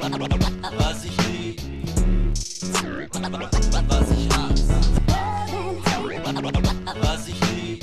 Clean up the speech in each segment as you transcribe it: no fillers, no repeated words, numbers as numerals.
Was ich lieb, was ich hasse. Was ich lieb,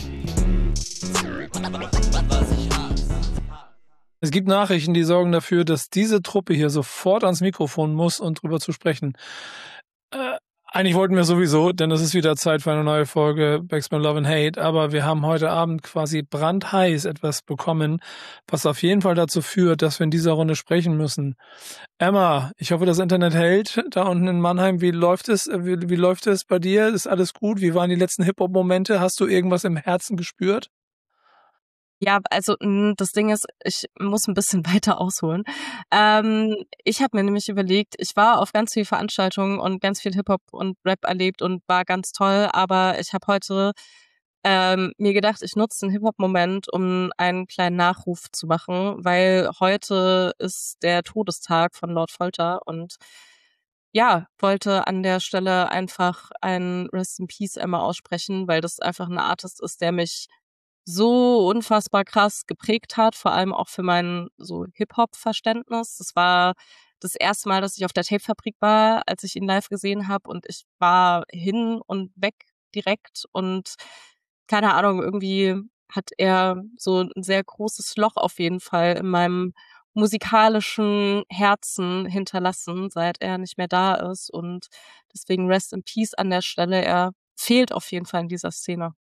was ich hasse. Es gibt Nachrichten, die sorgen dafür, dass diese Truppe hier sofort ans Mikrofon muss und drüber zu sprechen. Eigentlich wollten wir sowieso, denn es ist wieder Zeit für eine neue Folge Backspin Love and Hate, aber wir haben heute Abend quasi brandheiß etwas bekommen, was auf jeden Fall dazu führt, dass wir in dieser Runde sprechen müssen. Emma, ich hoffe, das Internet hält da unten in Mannheim. Wie läuft es? Wie läuft es bei dir? Ist alles gut? Wie waren die letzten Hip-Hop-Momente? Hast du irgendwas im Herzen gespürt? Ja, also das Ding ist, ich muss ein bisschen weiter ausholen. Ich habe mir nämlich überlegt, ich war auf ganz viele Veranstaltungen und ganz viel Hip-Hop und Rap erlebt und war ganz toll, aber ich habe heute mir gedacht, ich nutze den Hip-Hop-Moment, um einen kleinen Nachruf zu machen, weil heute ist der Todestag von Lord Folter und ja, wollte an der Stelle einfach ein Rest in Peace Emma aussprechen, weil das einfach ein Artist ist, der mich so unfassbar krass geprägt hat, vor allem auch für mein so Hip-Hop-Verständnis. Das war das erste Mal, dass ich auf der Tape-Fabrik war, als ich ihn live gesehen habe und ich war hin und weg direkt und keine Ahnung, irgendwie hat er so ein sehr großes Loch auf jeden Fall in meinem musikalischen Herzen hinterlassen, seit er nicht mehr da ist und deswegen Rest in Peace an der Stelle. Er fehlt auf jeden Fall in dieser Szene.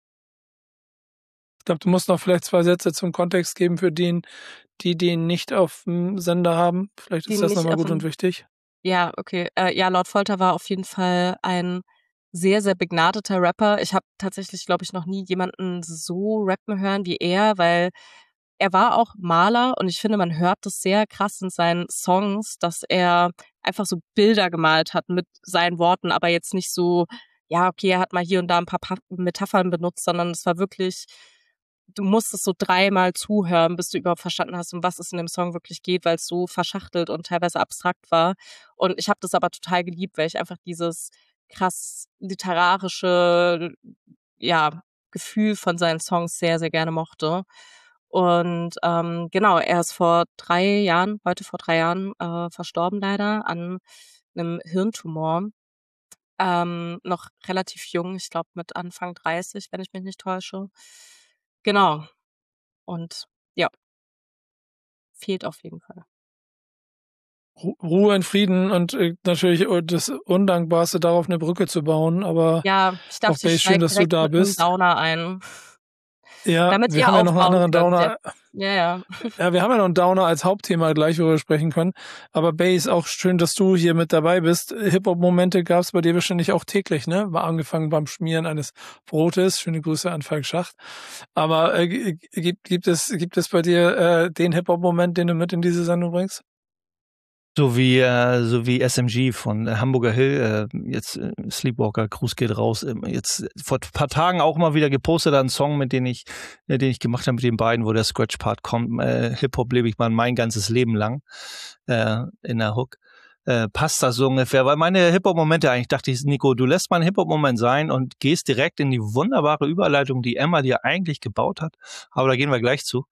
Ich glaube, du musst noch vielleicht 2 Sätze zum Kontext geben für den, die den nicht auf dem Sender haben. Vielleicht ist das nochmal gut und wichtig. Ja, okay. Ja, Lord Folter war auf jeden Fall ein sehr, sehr begnadeter Rapper. Ich habe tatsächlich, glaube ich, noch nie jemanden so rappen hören wie er, weil er war auch Maler und ich finde, man hört das sehr krass in seinen Songs, dass er einfach so Bilder gemalt hat mit seinen Worten, aber jetzt nicht so, ja, okay, er hat mal hier und da ein paar Metaphern benutzt, sondern es war wirklich, du musstest so 3-mal zuhören, bis du überhaupt verstanden hast, um was es in dem Song wirklich geht, weil es so verschachtelt und teilweise abstrakt war. Und ich habe das aber total geliebt, weil ich einfach dieses krass literarische, ja, Gefühl von seinen Songs sehr, sehr gerne mochte. Und genau, er ist heute vor 3 Jahren verstorben leider an einem Hirntumor. Noch relativ jung, ich glaube mit Anfang 30, wenn ich mich nicht täusche. Genau. Und ja, fehlt auf jeden Fall. Ruhe in Frieden und natürlich das Undankbarste, darauf eine Brücke zu bauen, aber ja, ich dachte, Base, ich schön, steige dass du direkt da mit einem bist. Downer ein. Ja, Damit wir ihr haben ja noch einen anderen aufbauen Downer. könnt. Ja. Ja, wir haben ja noch einen Downer als Hauptthema gleich, worüber wir sprechen können. Aber Base, auch schön, dass du hier mit dabei bist. Hip-Hop-Momente gab es bei dir wahrscheinlich auch täglich, ne? War angefangen beim Schmieren eines Brotes. Schöne Grüße an Falk Schacht. Aber gibt es bei dir den Hip-Hop-Moment, den du mit in diese Sendung bringst? So wie SMG von Hamburger Hill, jetzt Sleepwalker, Gruß geht raus, jetzt vor ein paar Tagen auch mal wieder gepostet, einen Song, den ich gemacht habe mit den beiden, wo der Scratch-Part kommt, Hip-Hop lebe ich mal mein ganzes Leben lang, in der Hook. Passt das so ungefähr, weil meine Hip-Hop-Momente eigentlich, dachte ich, Nico, du lässt mal ein Hip-Hop-Moment sein und gehst direkt in die wunderbare Überleitung, die Emma dir eigentlich gebaut hat, aber da gehen wir gleich zu.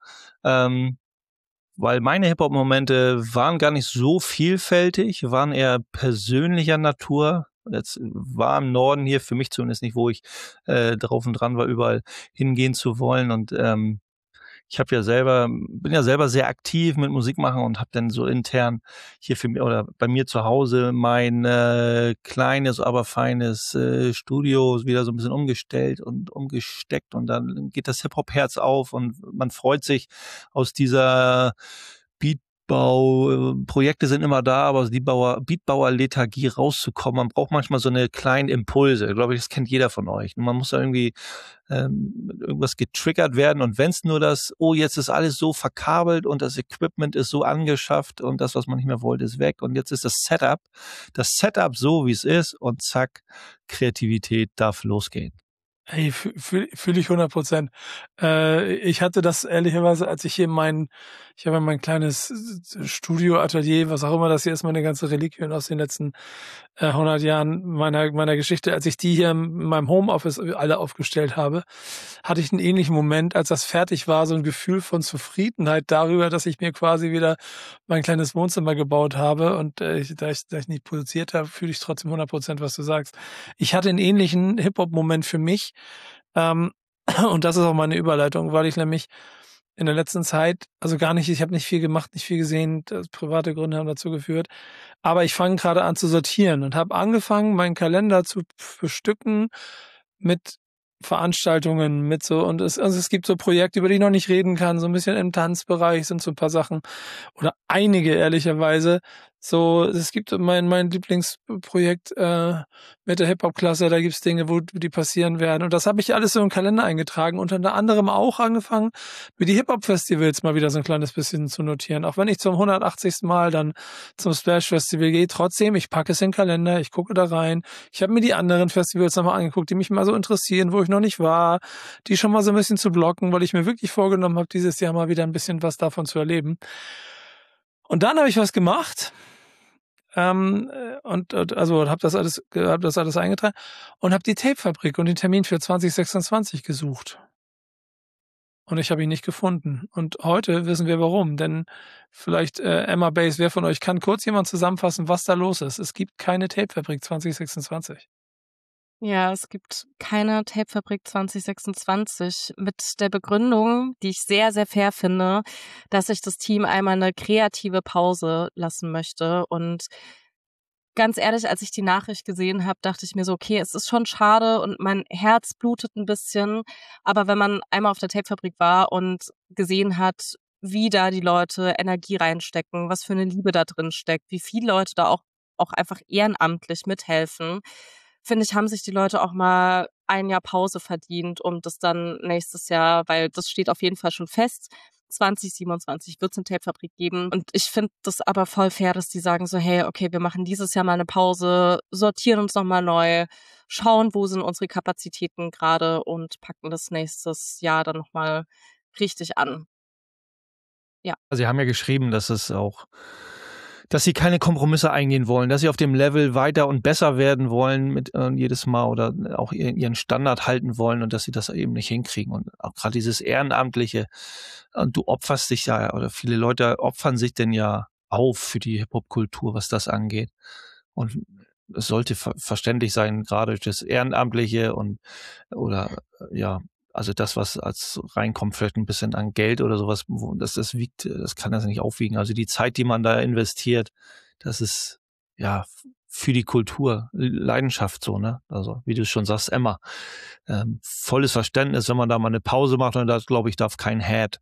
Weil meine Hip-Hop-Momente waren gar nicht so vielfältig, waren eher persönlicher Natur. Jetzt war im Norden hier für mich zumindest nicht, wo ich drauf und dran war, überall hingehen zu wollen. Und ich bin ja selber sehr aktiv mit Musik machen und habe dann so intern hier für mich oder bei mir zu Hause mein kleines, aber feines Studio wieder so ein bisschen umgestellt und umgesteckt und dann geht das Hip-Hop-Herz auf und man freut sich aus dieser Projekte sind immer da, aber aus die Beatbauer-Lethargie rauszukommen, man braucht manchmal so eine kleinen Impulse. Ich glaube, das kennt jeder von euch. Man muss da irgendwie irgendwas getriggert werden und wenn es nur jetzt ist alles so verkabelt und das Equipment ist so angeschafft und das, was man nicht mehr wollte, ist weg und jetzt ist das Setup so, wie es ist und zack, Kreativität darf losgehen. Hey, fühl ich 100%. Ich hatte das ehrlicherweise, als ich hier Ich habe mein kleines Studio, Atelier, was auch immer das hier ist, meine ganze Reliquien aus den letzten 100 Jahren meiner Geschichte. Als ich die hier in meinem Homeoffice alle aufgestellt habe, hatte ich einen ähnlichen Moment, als das fertig war, so ein Gefühl von Zufriedenheit darüber, dass ich mir quasi wieder mein kleines Wohnzimmer gebaut habe. Und da ich nicht produziert habe, fühle ich trotzdem 100%, was du sagst. Ich hatte einen ähnlichen Hip-Hop-Moment für mich. Und das ist auch meine Überleitung, weil ich nämlich in der letzten Zeit, also gar nicht, ich habe nicht viel gemacht, nicht viel gesehen, private Gründe haben dazu geführt, aber ich fange gerade an zu sortieren und habe angefangen, meinen Kalender zu bestücken mit Veranstaltungen, mit so, und es gibt so Projekte, über die ich noch nicht reden kann, so ein bisschen im Tanzbereich sind so ein paar Sachen, oder einige ehrlicherweise. So, es gibt mein Lieblingsprojekt mit der Hip-Hop-Klasse, da gibt's Dinge, wo die passieren werden. Und das habe ich alles so im Kalender eingetragen und unter anderem auch angefangen, mir die Hip-Hop-Festivals mal wieder so ein kleines bisschen zu notieren. Auch wenn ich zum 180. Mal dann zum Splash-Festival gehe, trotzdem, ich packe es in den Kalender, ich gucke da rein. Ich habe mir die anderen Festivals nochmal angeguckt, die mich mal so interessieren, wo ich noch nicht war, die schon mal so ein bisschen zu blocken, weil ich mir wirklich vorgenommen habe, dieses Jahr mal wieder ein bisschen was davon zu erleben. Und dann habe ich was gemacht und also habe das alles eingetragen und habe die Tapefabrik und den Termin für 2026 gesucht. Und ich habe ihn nicht gefunden. Und heute wissen wir warum. Denn vielleicht, Emma Base, wer von euch kann kurz jemand zusammenfassen, was da los ist? Es gibt keine Tapefabrik 2026. Ja, es gibt keine Tapefabrik 2026 mit der Begründung, die ich sehr, sehr fair finde, dass ich das Team einmal eine kreative Pause lassen möchte. Und ganz ehrlich, als ich die Nachricht gesehen habe, dachte ich mir so, okay, es ist schon schade und mein Herz blutet ein bisschen. Aber wenn man einmal auf der Tapefabrik war und gesehen hat, wie da die Leute Energie reinstecken, was für eine Liebe da drin steckt, wie viele Leute da auch einfach ehrenamtlich mithelfen, finde ich, haben sich die Leute auch mal ein Jahr Pause verdient, um das dann nächstes Jahr, weil das steht auf jeden Fall schon fest, 2027 wird es eine Tapefabrik geben. Und ich finde das aber voll fair, dass die sagen so, hey, okay, wir machen dieses Jahr mal eine Pause, sortieren uns nochmal neu, schauen, wo sind unsere Kapazitäten gerade und packen das nächstes Jahr dann nochmal richtig an. Ja. Also Sie haben ja geschrieben, dass Sie keine Kompromisse eingehen wollen, dass Sie auf dem Level weiter und besser werden wollen mit jedes Mal oder auch Ihren Standard halten wollen und dass Sie das eben nicht hinkriegen. Und auch gerade dieses Ehrenamtliche, und du opferst dich ja, oder viele Leute opfern sich denn ja auf für die Hip-Hop-Kultur, was das angeht. Und es sollte verständlich sein, gerade durch das Ehrenamtliche oder also das, was als reinkommt, vielleicht ein bisschen an Geld oder sowas, das wiegt, das kann das nicht aufwiegen. Also die Zeit, die man da investiert, das ist ja für die Kultur Leidenschaft so, ne? Also wie du schon sagst, Emma, volles Verständnis, wenn man da mal eine Pause macht, und da glaube ich, darf kein Hate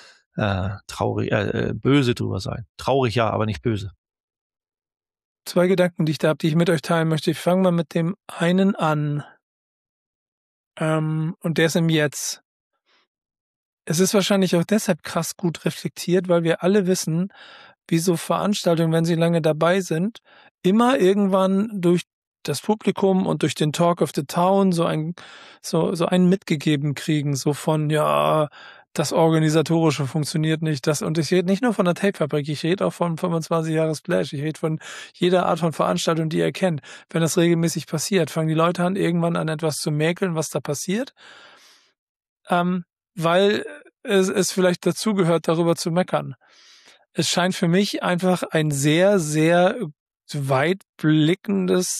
böse drüber sein. Traurig ja, aber nicht böse. 2 Gedanken, die ich da habe, die ich mit euch teilen möchte. Ich fange mal mit dem einen an. Und der ist im Jetzt. Es ist wahrscheinlich auch deshalb krass gut reflektiert, weil wir alle wissen, wie so Veranstaltungen, wenn sie lange dabei sind, immer irgendwann durch das Publikum und durch den Talk of the Town so einen mitgegeben kriegen, so von, ja, das Organisatorische funktioniert nicht, und ich rede nicht nur von der Tapefabrik, ich rede auch von 25 Jahre Splash, ich rede von jeder Art von Veranstaltung, die ihr kennt. Wenn das regelmäßig passiert, fangen die Leute an, irgendwann an etwas zu mäkeln, was da passiert, weil es vielleicht dazugehört, darüber zu meckern. Es scheint für mich einfach ein sehr, sehr weitblickendes,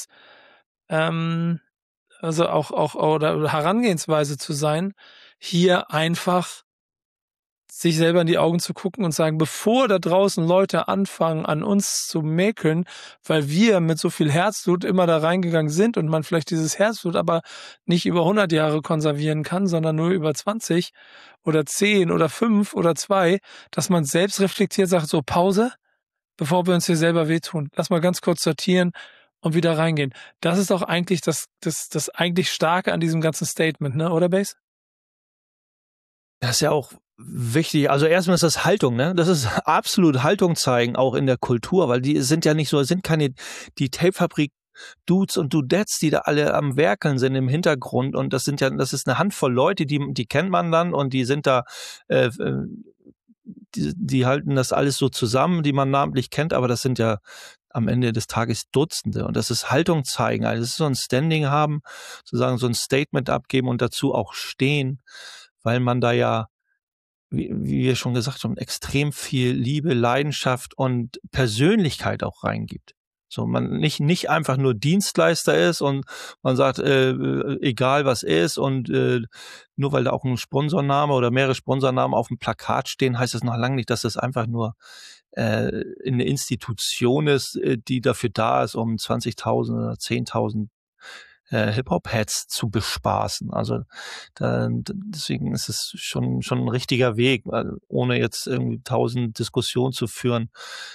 also auch oder Herangehensweise zu sein, hier einfach sich selber in die Augen zu gucken und sagen, bevor da draußen Leute anfangen, an uns zu mäkeln, weil wir mit so viel Herzblut immer da reingegangen sind und man vielleicht dieses Herzblut aber nicht über 100 Jahre konservieren kann, sondern nur über 20 oder 10 oder 5 oder 2, dass man selbst reflektiert, sagt so, Pause, bevor wir uns hier selber wehtun. Lass mal ganz kurz sortieren und wieder reingehen. Das ist doch eigentlich das eigentlich Starke an diesem ganzen Statement, ne, oder Base? Das ist ja auch wichtig. Also erstmal ist das Haltung, ne? Das ist absolut Haltung zeigen, auch in der Kultur, weil die sind ja nicht so, sind keine, die Tapefabrik Dudes und Dudettes, die da alle am Werkeln sind im Hintergrund, und das ist eine Handvoll Leute, die kennt man dann, und die sind da die halten das alles so zusammen, die man namentlich kennt, aber das sind ja am Ende des Tages Dutzende. Und das ist Haltung zeigen, also das ist so ein Standing haben, sozusagen so ein Statement abgeben und dazu auch stehen, weil man da ja, wie wir schon gesagt haben, extrem viel Liebe, Leidenschaft und Persönlichkeit auch reingibt. So, man nicht einfach nur Dienstleister ist und man sagt, egal was ist und nur weil da auch ein Sponsorname oder mehrere Sponsornamen auf dem Plakat stehen, heißt das noch lange nicht, dass das einfach nur eine Institution ist, die dafür da ist, um 20.000 oder 10.000 Hip-Hop-Heads zu bespaßen. Also deswegen ist es schon ein richtiger Weg, ohne jetzt irgendwie 1000 Diskussionen zu führen.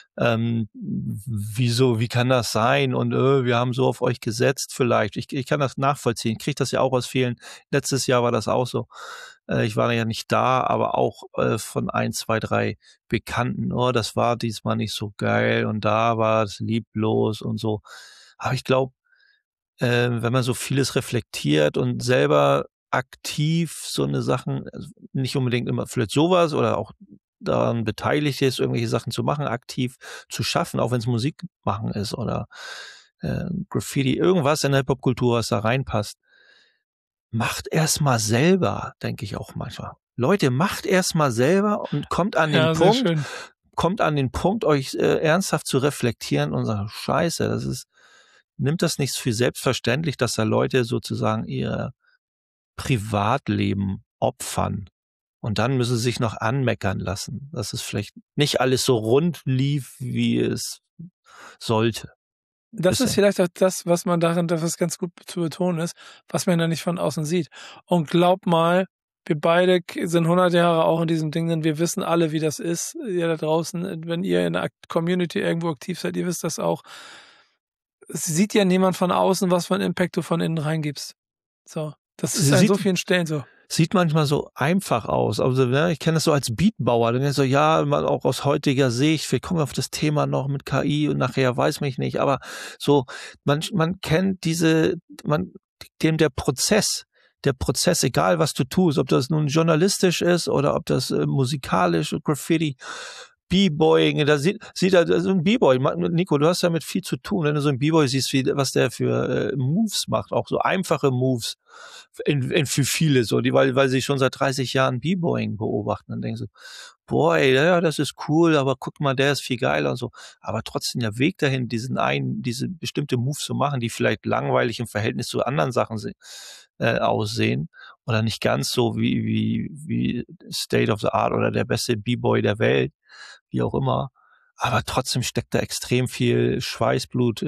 Wie kann das sein? Und wir haben so auf euch gesetzt vielleicht. Ich kann das nachvollziehen. Ich kriege das ja auch aus vielen. Letztes Jahr war das auch so. Ich war ja nicht da, aber auch von 1, 2, 3 Bekannten. Oh, das war diesmal nicht so geil und da war es lieblos und so. Aber ich glaube, wenn man so vieles reflektiert und selber aktiv so eine Sachen, also nicht unbedingt immer vielleicht sowas oder auch daran beteiligt ist, irgendwelche Sachen zu machen, aktiv zu schaffen, auch wenn es Musik machen ist oder Graffiti, irgendwas in der Hip-Hop-Kultur, was da reinpasst. Macht erst mal selber, denke ich auch manchmal. Leute, macht erst mal selber und kommt an den Punkt, euch ernsthaft zu reflektieren und sagt, Scheiße, nimmt das nicht für selbstverständlich, dass da Leute sozusagen ihr Privatleben opfern und dann müssen sie sich noch anmeckern lassen, dass es vielleicht nicht alles so rund lief, wie es sollte. Das ist vielleicht auch das, was man darin, was ganz gut zu betonen ist, was man da nicht von außen sieht. Und glaub mal, wir beide sind 100 Jahre auch in diesem Ding, denn wir wissen alle, wie das ist, ihr da draußen, wenn ihr in der Community irgendwo aktiv seid, ihr wisst das auch. Es sieht ja niemand von außen, was für einen Impact du von innen reingibst. So. Das ist an so vielen Stellen so. Sieht manchmal so einfach aus. Also, ja, ich kenne das so als Beatbauer. Dann ist so, ja, auch aus heutiger Sicht, wir kommen auf das Thema noch mit KI und nachher weiß mich nicht. Aber so, man kennt der Prozess, egal was du tust, ob das nun journalistisch ist oder ob das musikalisch, Graffiti, B-Boying, da sieht er so ein B-Boy. Nico, du hast damit viel zu tun, wenn du so einen B-Boy siehst, was der für Moves macht, auch so einfache Moves für viele so, weil sie schon seit 30 Jahren B-Boying beobachten und denken so, boah, ey, ja, das ist cool, aber guck mal, der ist viel geiler und so. Aber trotzdem der Weg dahin, diese bestimmte Moves zu machen, die vielleicht langweilig im Verhältnis zu anderen Sachen aussehen oder nicht ganz so wie State of the Art oder der beste B-Boy der Welt, wie auch immer. Aber trotzdem steckt da extrem viel Schweißblut,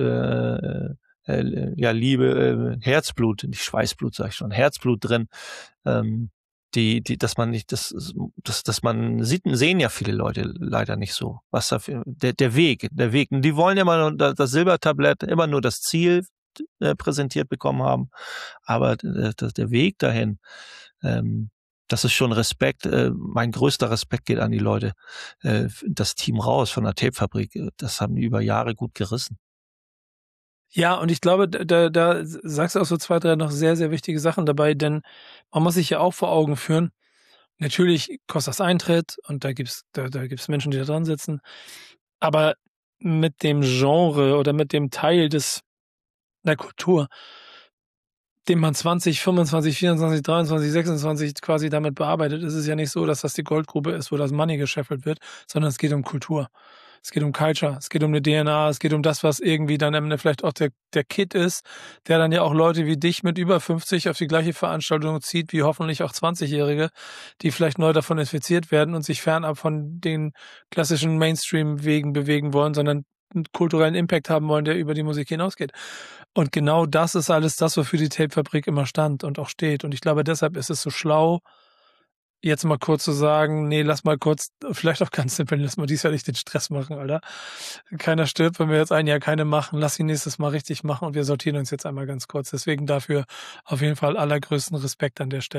Liebe, Herzblut, nicht Schweißblut, sag ich schon, Herzblut drin, dass man nicht, dass man sehen ja viele Leute leider nicht so, was da für, der Weg. Und die wollen immer nur das Silbertablett, immer nur das Ziel präsentiert bekommen haben, aber der Weg dahin, das ist schon Respekt. Mein größter Respekt geht an die Leute, das Team raus von der Tapefabrik. Das haben die über Jahre gut gerissen. Ja, und ich glaube, da sagst du auch so 2, 3 noch sehr, sehr wichtige Sachen dabei, denn man muss sich ja auch vor Augen führen, natürlich kostet das Eintritt und da gibt's Menschen, die da dran sitzen, aber mit dem Genre oder mit dem Teil der Kultur, den man 20, 25, 24, 23, 26 quasi damit bearbeitet, ist es ja nicht so, dass das die Goldgrube ist, wo das Money gescheffelt wird, sondern es geht um Kultur. Es geht um Culture, es geht um eine DNA, es geht um das, was irgendwie dann am Ende vielleicht auch der Kid ist, der dann ja auch Leute wie dich mit über 50 auf die gleiche Veranstaltung zieht, wie hoffentlich auch 20-Jährige, die vielleicht neu davon infiziert werden und sich fernab von den klassischen Mainstream-Wegen bewegen wollen, sondern einen kulturellen Impact haben wollen, der über die Musik hinausgeht. Und genau das ist alles das, wofür die Tapefabrik immer stand und auch steht. Und ich glaube, deshalb ist es so schlau, jetzt mal kurz zu sagen, nee, lass mal kurz, vielleicht auch ganz simpel, lass mal dies Jahr nicht den Stress machen, Alter. Keiner stirbt, wenn wir jetzt ein Jahr keine machen, lass ihn nächstes Mal richtig machen und wir sortieren uns jetzt einmal ganz kurz. Deswegen dafür auf jeden Fall allergrößten Respekt an der Stelle.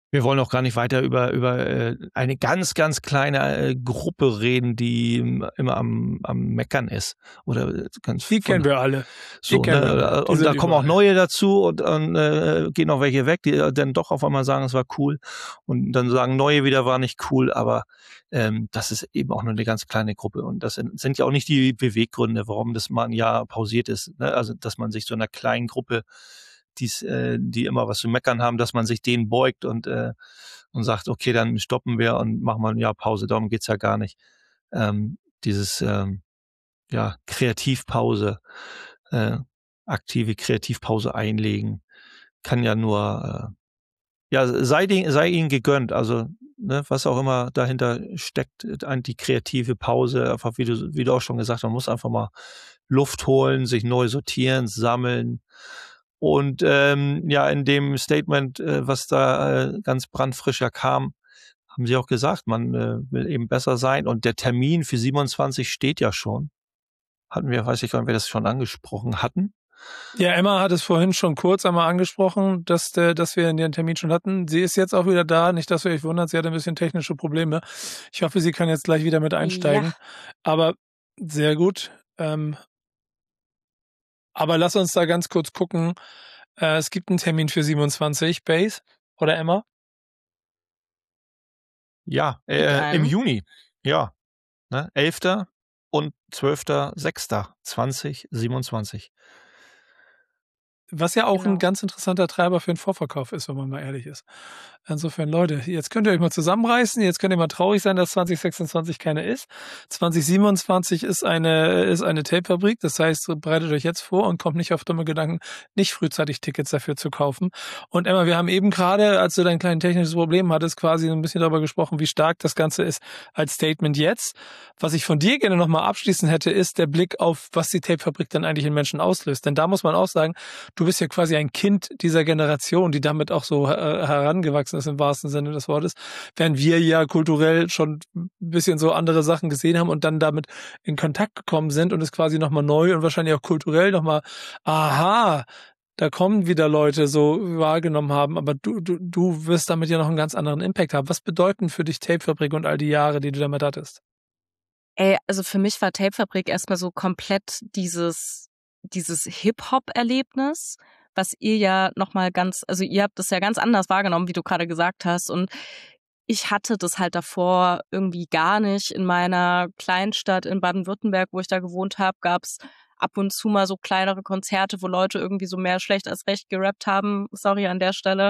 Wir wollen auch gar nicht weiter über eine ganz, ganz kleine Gruppe reden, die immer am Meckern ist. Oder ganz Die kennen wir alle. so, kennen wir alle. ne? Die Und sind da kommen auch überall. neue dazu und gehen auch welche weg, die dann doch auf einmal sagen, es war cool. Und dann sagen neue wieder, war nicht cool, aber das ist eben auch nur eine ganz kleine Gruppe. Und das sind ja auch nicht die Beweggründe, warum das mal ein Jahr pausiert ist. Ne? Also, dass man sich so einer kleinen Gruppe die immer was zu meckern haben, dass man sich denen beugt und sagt, okay, dann stoppen wir und machen mal ein Jahr Pause. Darum geht's ja gar nicht. Dieses Kreativpause, aktive Kreativpause einlegen, kann ja nur sei ihnen gegönnt. Also ne, was auch immer dahinter steckt, die kreative Pause, einfach wie du auch schon gesagt hast, man muss einfach mal Luft holen, sich neu sortieren, sammeln. Und in dem Statement, was da ganz brandfrischer kam, haben sie auch gesagt, man will eben besser sein. Und der Termin für 27 steht ja schon. Weiß ich gar nicht, ob wir das schon angesprochen hatten. Ja, Emma hat es vorhin schon kurz einmal angesprochen, dass wir den Termin schon hatten. Sie ist jetzt auch wieder da. Nicht, dass ihr euch wundert, sie hat ein bisschen technische Probleme. Ich hoffe, sie kann jetzt gleich wieder mit einsteigen. Ja. Aber sehr gut. Aber lass uns da ganz kurz gucken. Es gibt einen Termin für 27, Base oder Emma? Ja, im Juni. Ja, ne? 11. und 12.06.2027. Was ja auch ein Genau. ganz interessanter Treiber für den Vorverkauf ist, wenn man mal ehrlich ist. Insofern, Leute, jetzt könnt ihr euch mal zusammenreißen, jetzt könnt ihr mal traurig sein, dass 2026 keine ist. 2027 ist eine Tape-Fabrik, das heißt, bereitet euch jetzt vor und kommt nicht auf dumme Gedanken, nicht frühzeitig Tickets dafür zu kaufen. Und Emma, wir haben eben gerade, als du dein kleines technisches Problem hattest, quasi ein bisschen darüber gesprochen, wie stark das Ganze ist als Statement jetzt. Was ich von dir gerne nochmal abschließen hätte, ist der Blick auf, was die Tape-Fabrik dann eigentlich in Menschen auslöst. Denn da muss man auch sagen, du bist ja quasi ein Kind dieser Generation, die damit auch so herangewachsen ist im wahrsten Sinne des Wortes, während wir ja kulturell schon ein bisschen so andere Sachen gesehen haben und dann damit in Kontakt gekommen sind und es quasi nochmal neu und wahrscheinlich auch kulturell nochmal, aha, da kommen wieder Leute so wahrgenommen haben, aber du wirst damit ja noch einen ganz anderen Impact haben. Was bedeuten für dich Tapefabrik und all die Jahre, die du damit hattest? Also für mich war Tapefabrik erstmal so komplett dieses Hip-Hop-Erlebnis, was ihr ja nochmal also ihr habt das ja ganz anders wahrgenommen, wie du gerade gesagt hast. Und ich hatte das halt davor irgendwie gar nicht. In meiner Kleinstadt in Baden-Württemberg, wo ich da gewohnt habe, gab's ab und zu mal so kleinere Konzerte, wo Leute irgendwie so mehr schlecht als recht gerappt haben. Sorry an der Stelle.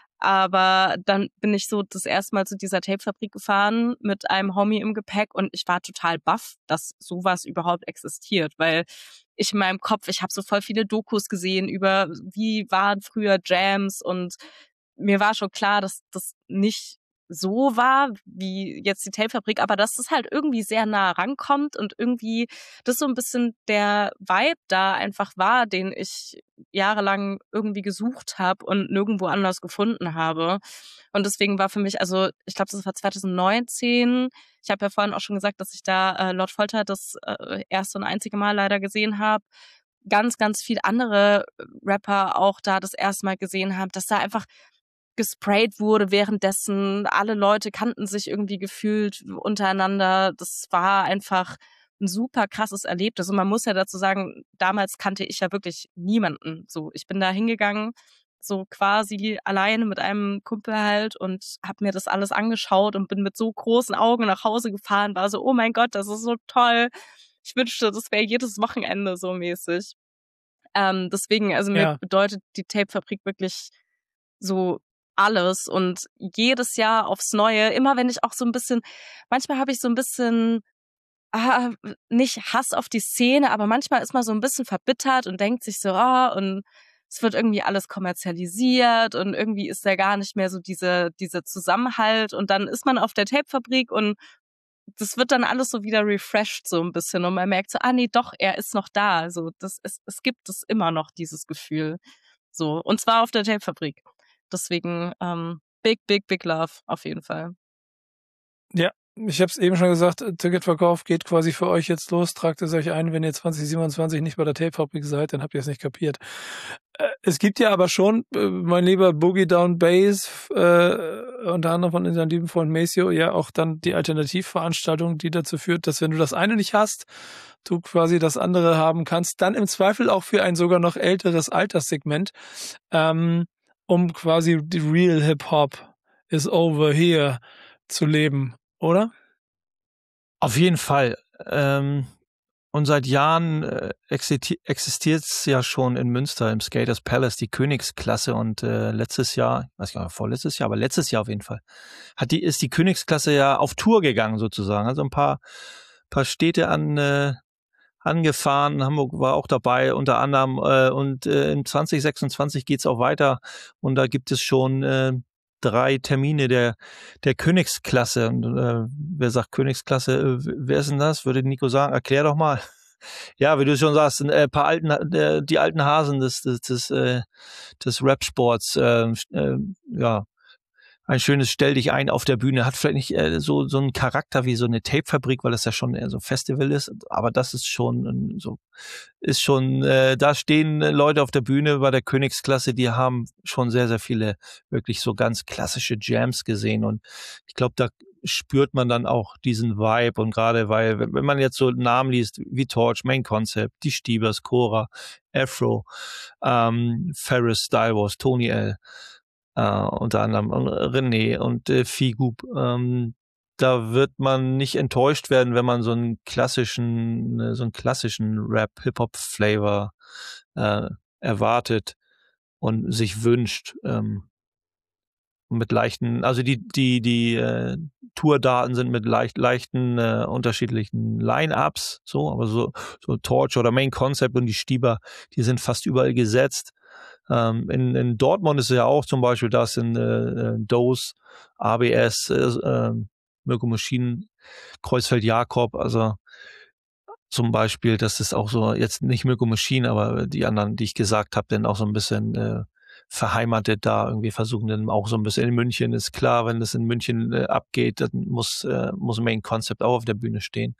Aber dann bin ich so das erste Mal zu dieser Tapefabrik gefahren mit einem Homie im Gepäck und ich war total baff, dass sowas überhaupt existiert, weil ich in meinem Kopf, ich habe so voll viele Dokus gesehen über, wie waren früher Jams und mir war schon klar, dass das nicht so war wie jetzt die Tapefabrik, aber dass es halt irgendwie sehr nah rankommt und irgendwie das so ein bisschen der Vibe da einfach war, den ich jahrelang irgendwie gesucht habe und nirgendwo anders gefunden habe. Und deswegen war für mich, also ich glaube, das war 2019. Ich habe ja vorhin auch schon gesagt, dass ich da Lord Folter das erste und einzige Mal leider gesehen habe. Ganz, ganz viele andere Rapper auch da das erste Mal gesehen haben, dass da einfach gesprayt wurde währenddessen. Alle Leute kannten sich irgendwie gefühlt untereinander. Das war einfach ein super krasses Erlebnis. Und man muss ja dazu sagen, damals kannte ich ja wirklich niemanden. So, ich bin da hingegangen, so quasi alleine mit einem Kumpel halt und habe mir das alles angeschaut und bin mit so großen Augen nach Hause gefahren, war so, oh mein Gott, das ist so toll. Ich wünschte, das wäre jedes Wochenende so mäßig. Deswegen, also mir bedeutet die Tapefabrik wirklich so alles und jedes Jahr aufs Neue, immer wenn ich auch so ein bisschen, manchmal habe ich so ein bisschen, nicht Hass auf die Szene, aber manchmal ist man so ein bisschen verbittert und denkt sich so, und es wird irgendwie alles kommerzialisiert und irgendwie ist da gar nicht mehr so dieser Zusammenhalt und dann ist man auf der Tapefabrik und das wird dann alles so wieder refreshed so ein bisschen und man merkt so, nee, doch, er ist noch da. Also es gibt es immer noch, dieses Gefühl. So, und zwar auf der Tapefabrik. Deswegen big, big, big love auf jeden Fall. Ja, Ich habe es eben schon gesagt, Ticketverkauf geht quasi für euch jetzt los. Tragt es euch ein, wenn ihr 2027 nicht bei der Tape-Fabrik seid, dann habt ihr es nicht kapiert. Es gibt ja aber schon, mein lieber Boogie Down Bass, unter anderem von unserem lieben Freund Maceo, ja auch dann die Alternativveranstaltung, die dazu führt, dass wenn du das eine nicht hast, du quasi das andere haben kannst, dann im Zweifel auch für ein sogar noch älteres Alterssegment, um quasi die Real Hip-Hop is over here zu leben, oder? Auf jeden Fall. Und seit Jahren existiert es ja schon in Münster im Skaters Palace die Königsklasse und letztes Jahr, weiß gar nicht, vorletztes Jahr, aber letztes Jahr auf jeden Fall, ist die Königsklasse ja auf Tour gegangen sozusagen. Also ein paar Städte angefahren. Hamburg war auch dabei unter anderem und in 2026 geht's auch weiter und da gibt es schon 3 Termine der Königsklasse. Und wer sagt Königsklasse, wer ist denn das? Würde Nico sagen, erklär doch mal. Ja, wie du schon sagst, ein paar die alten Hasen des Rap-Sports, ja, ein schönes Stell dich ein auf der Bühne. Hat vielleicht nicht so einen Charakter wie so eine Tape-Fabrik, weil das ja schon eher so Festival ist. Aber das ist schon da stehen Leute auf der Bühne bei der Königsklasse, die haben schon sehr, sehr viele wirklich so ganz klassische Jams gesehen. Und ich glaube, da spürt man dann auch diesen Vibe. Und gerade weil, wenn man jetzt so Namen liest wie Torch, Main Concept, die Stiebers, Cora, Afro, Ferris, Style Wars, Tony L., unter anderem René und Figub. Da wird man nicht enttäuscht werden, wenn man so einen klassischen Rap-Hip-Hop-Flavor erwartet und sich wünscht. Mit leichten, also die Tourdaten sind mit leichten unterschiedlichen Line-Ups, aber so Torch oder Main Concept und die Stieber, die sind fast überall gesetzt. In Dortmund ist es ja auch zum Beispiel das in Dose, ABS, Mirko Maschinen, Kreuzfeld Jakob, also zum Beispiel, das ist auch so, jetzt nicht Mirko Maschinen, aber die anderen, die ich gesagt habe, dann auch so ein bisschen verheimatet da, irgendwie versuchen dann auch so ein bisschen in München, ist klar, wenn das in München abgeht, dann muss Main Concept auch auf der Bühne stehen.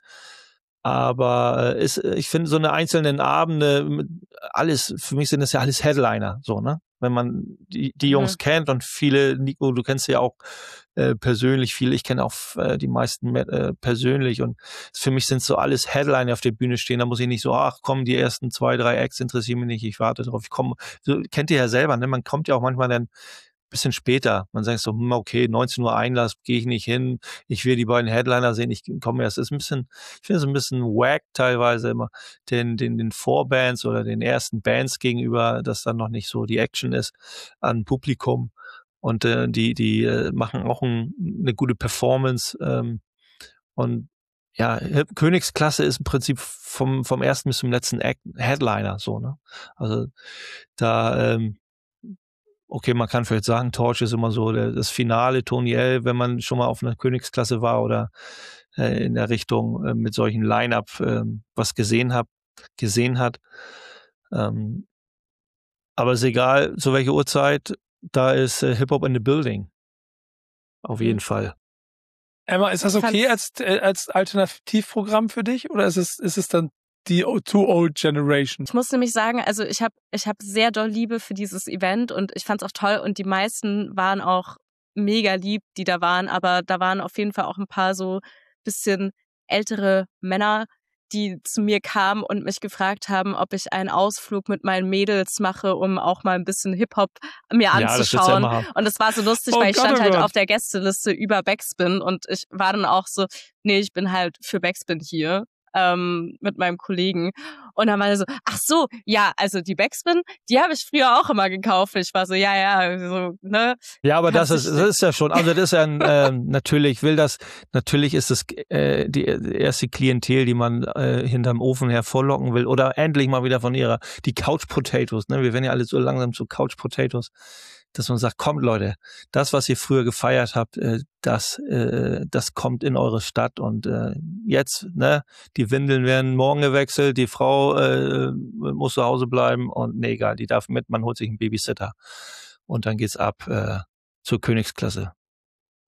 Aber ich finde so eine einzelnen Abende, für mich sind das ja alles Headliner, so, ne? Wenn man die Jungs kennt und viele, Nico, du kennst ja auch persönlich viele, ich kenne auch die meisten persönlich und für mich sind so alles Headliner auf der Bühne stehen, da muss ich nicht so, ach komm, die ersten 2, 3 Acts interessieren mich nicht, ich warte drauf, so, kennt ihr ja selber, ne? Man kommt ja auch manchmal dann bisschen später. Man sagt so, okay, 19 Uhr Einlass, gehe ich nicht hin. Ich will die beiden Headliner sehen. Ich komme erst. Ich finde es ein bisschen wack teilweise immer den Vorbands oder den ersten Bands gegenüber, dass dann noch nicht so die Action ist an Publikum. Und die machen auch eine gute Performance. Und ja, Königsklasse ist im Prinzip vom ersten bis zum letzten Act Headliner, so, ne? Also da okay, man kann vielleicht sagen, Torch ist immer so das Finale, Tony L., wenn man schon mal auf einer Königsklasse war oder in der Richtung mit solchen Line-Up was gesehen hat. Aber ist egal, zu welcher Uhrzeit, da ist Hip-Hop in the Building. Auf jeden Fall. Emma, ist das okay als Alternativprogramm für dich oder ist es dann die Too Old Generation? Ich muss nämlich sagen, also ich hab sehr doll Liebe für dieses Event und ich fand's auch toll und die meisten waren auch mega lieb, die da waren, aber da waren auf jeden Fall auch ein paar so bisschen ältere Männer, die zu mir kamen und mich gefragt haben, ob ich einen Ausflug mit meinen Mädels mache, um auch mal ein bisschen Hip-Hop mir anzuschauen. Und es war so lustig, weil ich stand halt auf der Gästeliste über Backspin und ich war dann auch so, nee, ich bin halt für Backspin hier. Mit meinem Kollegen. Und dann war er so, ach so, ja, also die Backspin, die habe ich früher auch immer gekauft. Ich war so, ja, so, ne. Ja, aber das ist ja schon, also das ist ja natürlich ist das die erste Klientel, die man hinterm Ofen hervorlocken will oder endlich mal wieder die Couch Potatoes, ne. Wir werden ja alle so langsam zu Couch Potatoes, dass man sagt, kommt Leute, das, was ihr früher gefeiert habt, das kommt in eure Stadt und jetzt, ne, die Windeln werden morgen gewechselt, die Frau muss zu Hause bleiben und nee, egal, die darf mit, man holt sich einen Babysitter und dann geht's ab zur Königsklasse.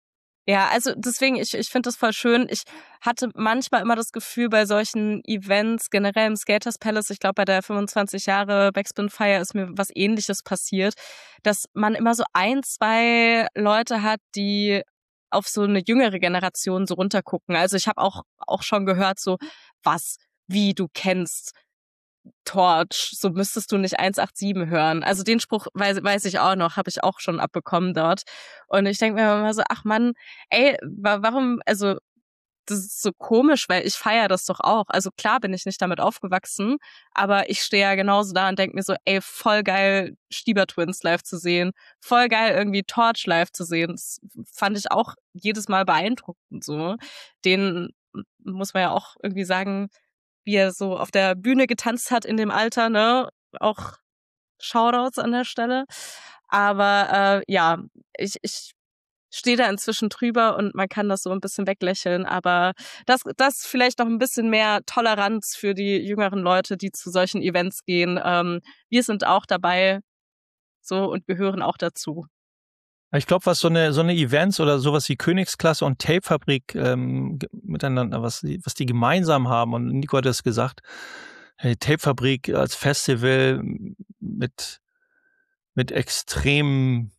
Ja, also deswegen, ich finde das voll schön. Ich hatte manchmal immer das Gefühl bei solchen Events, generell im Skaters Palace, ich glaube bei der 25 Jahre Backspin Fire ist mir was Ähnliches passiert, dass man immer so 2 Leute hat, die auf so eine jüngere Generation so runtergucken. Also ich habe auch schon gehört so, wie du kennst Torch, so müsstest du nicht 187 hören. Also den Spruch weiß ich auch noch, habe ich auch schon abbekommen dort. Und ich denke mir immer so, ach Mann, ey, warum, also das ist so komisch, weil ich feiere das doch auch. Also klar bin ich nicht damit aufgewachsen, aber ich stehe ja genauso da und denke mir so, ey, voll geil, Stieber Twins live zu sehen, voll geil irgendwie Torch live zu sehen. Das fand ich auch jedes Mal beeindruckend so. Den muss man ja auch irgendwie sagen, wie er so auf der Bühne getanzt hat in dem Alter, ne? Auch Shoutouts an der Stelle. Aber ja, ich stehe da inzwischen drüber und man kann das so ein bisschen weglächeln. Aber das vielleicht noch ein bisschen mehr Toleranz für die jüngeren Leute, die zu solchen Events gehen. Wir sind auch dabei so und wir hören auch dazu. Ich glaube, was so eine Events oder sowas wie Königsklasse und Tapefabrik miteinander, was die gemeinsam haben, und Nico hat es gesagt, hey, Tapefabrik als Festival mit extremen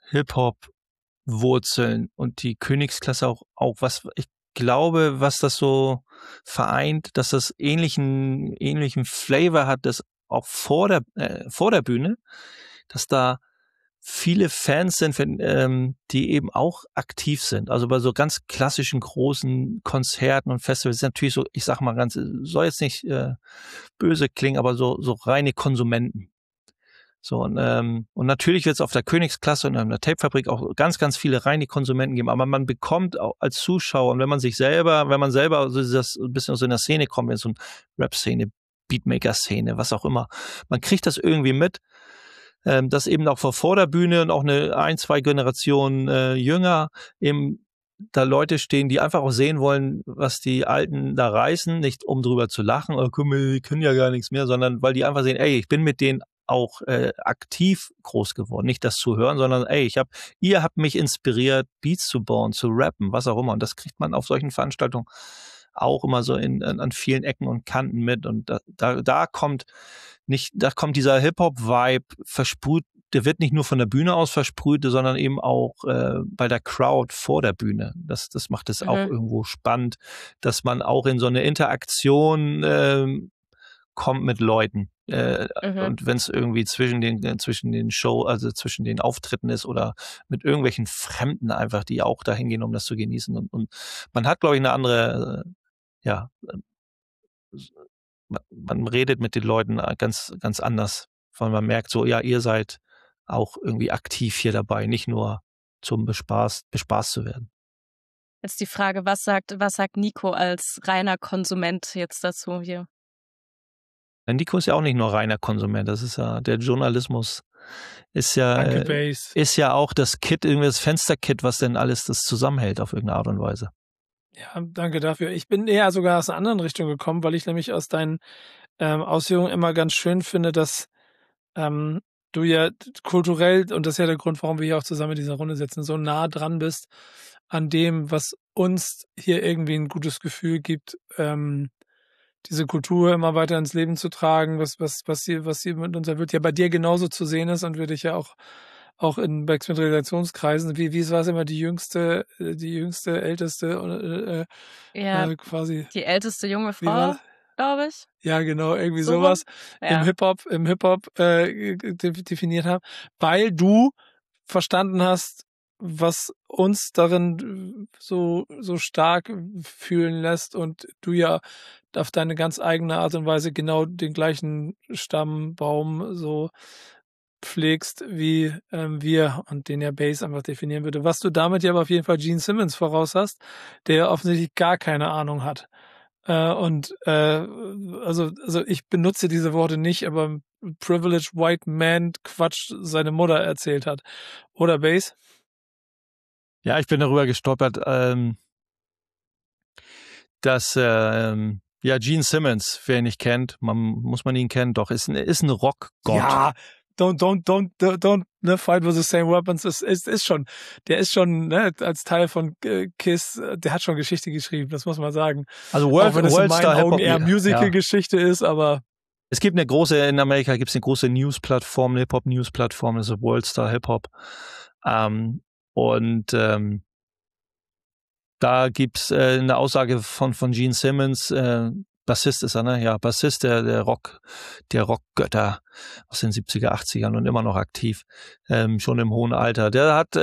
Hip-Hop-Wurzeln und die Königsklasse auch was, ich glaube, was das so vereint, dass das ähnlichen Flavor hat, das auch vor der Bühne, dass da viele Fans sind, die eben auch aktiv sind. Also bei so ganz klassischen großen Konzerten und Festivals ist natürlich so, ich sag mal ganz, soll jetzt nicht böse klingen, aber so reine Konsumenten. So, und natürlich wird es auf der Königsklasse und in der Tapefabrik auch ganz, ganz viele reine Konsumenten geben, aber man bekommt auch als Zuschauer, und wenn man selber so das ein bisschen aus so einer Szene kommt, in so eine Rap-Szene, Beatmaker-Szene, was auch immer, man kriegt das irgendwie mit, dass eben auch vor der Bühne und auch 2 Generationen jünger eben da Leute stehen, die einfach auch sehen wollen, was die Alten da reißen, nicht um drüber zu lachen, oh, guck mal, die können ja gar nichts mehr, sondern weil die einfach sehen, ey, ich bin mit denen auch aktiv groß geworden, nicht das zu hören, sondern ey, ihr habt mich inspiriert, Beats zu bauen, zu rappen, was auch immer, und das kriegt man auf solchen Veranstaltungen auch immer so an vielen Ecken und Kanten mit, und da kommt dieser Hip-Hop-Vibe versprüht, der wird nicht nur von der Bühne aus versprüht, sondern eben auch bei der Crowd vor der Bühne. Das macht es auch irgendwo spannend, dass man auch in so eine Interaktion kommt mit Leuten. Und wenn es irgendwie zwischen den Show, also zwischen den Auftritten ist oder mit irgendwelchen Fremden einfach, die auch dahin gehen, um das zu genießen. Und man hat, glaube ich, eine andere, man redet mit den Leuten ganz, ganz anders, weil man merkt so, ja, ihr seid auch irgendwie aktiv hier dabei, nicht nur zum bespaßt zu werden. Jetzt die Frage, was sagt Nico als reiner Konsument jetzt dazu hier? Nico ist ja auch nicht nur reiner Konsument, das ist ja, der Journalismus ist ja auch das Kit, irgendwie das Fensterkit, was denn alles das zusammenhält auf irgendeine Art und Weise. Ja, danke dafür. Ich bin eher sogar aus einer anderen Richtung gekommen, weil ich nämlich aus deinen Ausführungen immer ganz schön finde, dass du ja kulturell, und das ist ja der Grund, warum wir hier auch zusammen in dieser Runde sitzen, so nah dran bist an dem, was uns hier irgendwie ein gutes Gefühl gibt, diese Kultur immer weiter ins Leben zu tragen, was hier mit uns wird, ja bei dir genauso zu sehen ist und wir dich ja auch in Backspin-Redaktionskreisen, wie war es immer, die jüngste, älteste, quasi. Die älteste junge Frau, glaube ich. Ja, genau, irgendwie sowas im Hip-Hop definiert haben, weil du verstanden hast, was uns darin so stark fühlen lässt und du ja auf deine ganz eigene Art und Weise genau den gleichen Stammbaum so pflegst, wie wir, und den ja Bass einfach definieren würde. Was du damit ja aber auf jeden Fall Gene Simmons voraus hast, der offensichtlich gar keine Ahnung hat. Also ich benutze diese Worte nicht, aber Privileged White Man Quatsch seine Mutter erzählt hat. Oder Bass? Ja, ich bin darüber gestolpert, dass Gene Simmons, wer ihn nicht kennt, muss man ihn kennen, doch, ist ein Rockgott. Ja, don't fight with the same weapons. Ist schon, der ist schon, ne, als Teil von Kiss, der hat schon Geschichte geschrieben, das muss man sagen. Also Auch wenn es in meinen Augen eher ja. Musical-Geschichte ist, aber Es gibt in Amerika gibt es eine große News-Plattform, eine Hip-Hop-News-Plattform, das ist Worldstar Hip-Hop. Da gibt's eine Aussage von Gene Simmons, Bassist ist er, ne? Ja, Bassist der Rockgötter aus den 70er, 80ern und immer noch aktiv, schon im hohen Alter. Der hat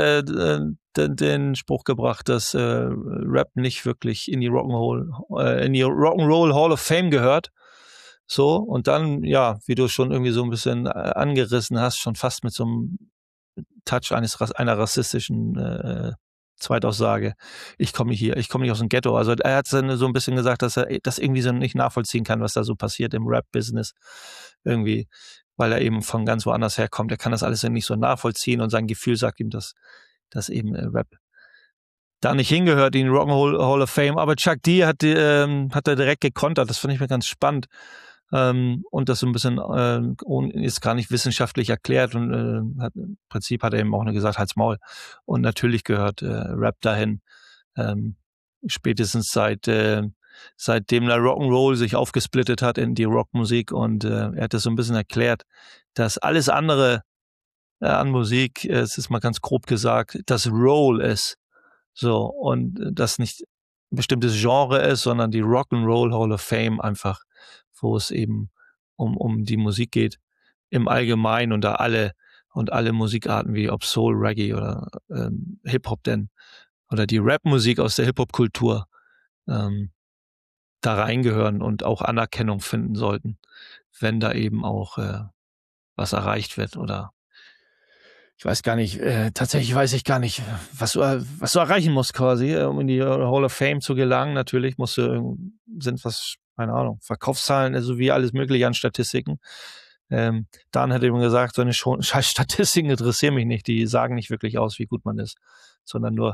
den Spruch gebracht, dass Rap nicht wirklich in die Rock'n'Roll Hall of Fame gehört. So, und dann, ja, wie du schon irgendwie so ein bisschen angerissen hast, schon fast mit so einem Touch einer rassistischen Zweitaussage. Ich komme nicht aus dem Ghetto. Also er hat dann so ein bisschen gesagt, dass er das irgendwie so nicht nachvollziehen kann, was da so passiert im Rap-Business irgendwie, weil er eben von ganz woanders herkommt. Er kann das alles nicht so nachvollziehen und sein Gefühl sagt ihm, dass eben Rap da nicht hingehört in den Rock'n'Roll Hall of Fame. Aber Chuck D hat er direkt gekontert. Das fand ich mir ganz spannend. Und das so ein bisschen ist gar nicht wissenschaftlich erklärt und im Prinzip hat er eben auch nur gesagt, halt's Maul. Und natürlich gehört Rap dahin. Spätestens seitdem der Rock'n'Roll sich aufgesplittet hat in die Rockmusik und er hat das so ein bisschen erklärt, dass alles andere an Musik, es ist mal ganz grob gesagt, das Roll ist. So, und das nicht ein bestimmtes Genre ist, sondern die Rock'n'Roll Hall of Fame einfach, wo es eben um die Musik geht im Allgemeinen und da alle Musikarten wie ob Soul, Reggae oder Hip-Hop denn oder die Rap-Musik aus der Hip-Hop-Kultur da reingehören und auch Anerkennung finden sollten, wenn da eben auch was erreicht wird oder ich weiß gar nicht, tatsächlich weiß ich gar nicht, was du erreichen musst quasi, um in die Hall of Fame zu gelangen. Natürlich sind keine Ahnung, Verkaufszahlen, also wie alles mögliche an Statistiken. Dan hat eben gesagt, so eine scheiß Statistiken interessieren mich nicht, die sagen nicht wirklich aus, wie gut man ist, sondern nur,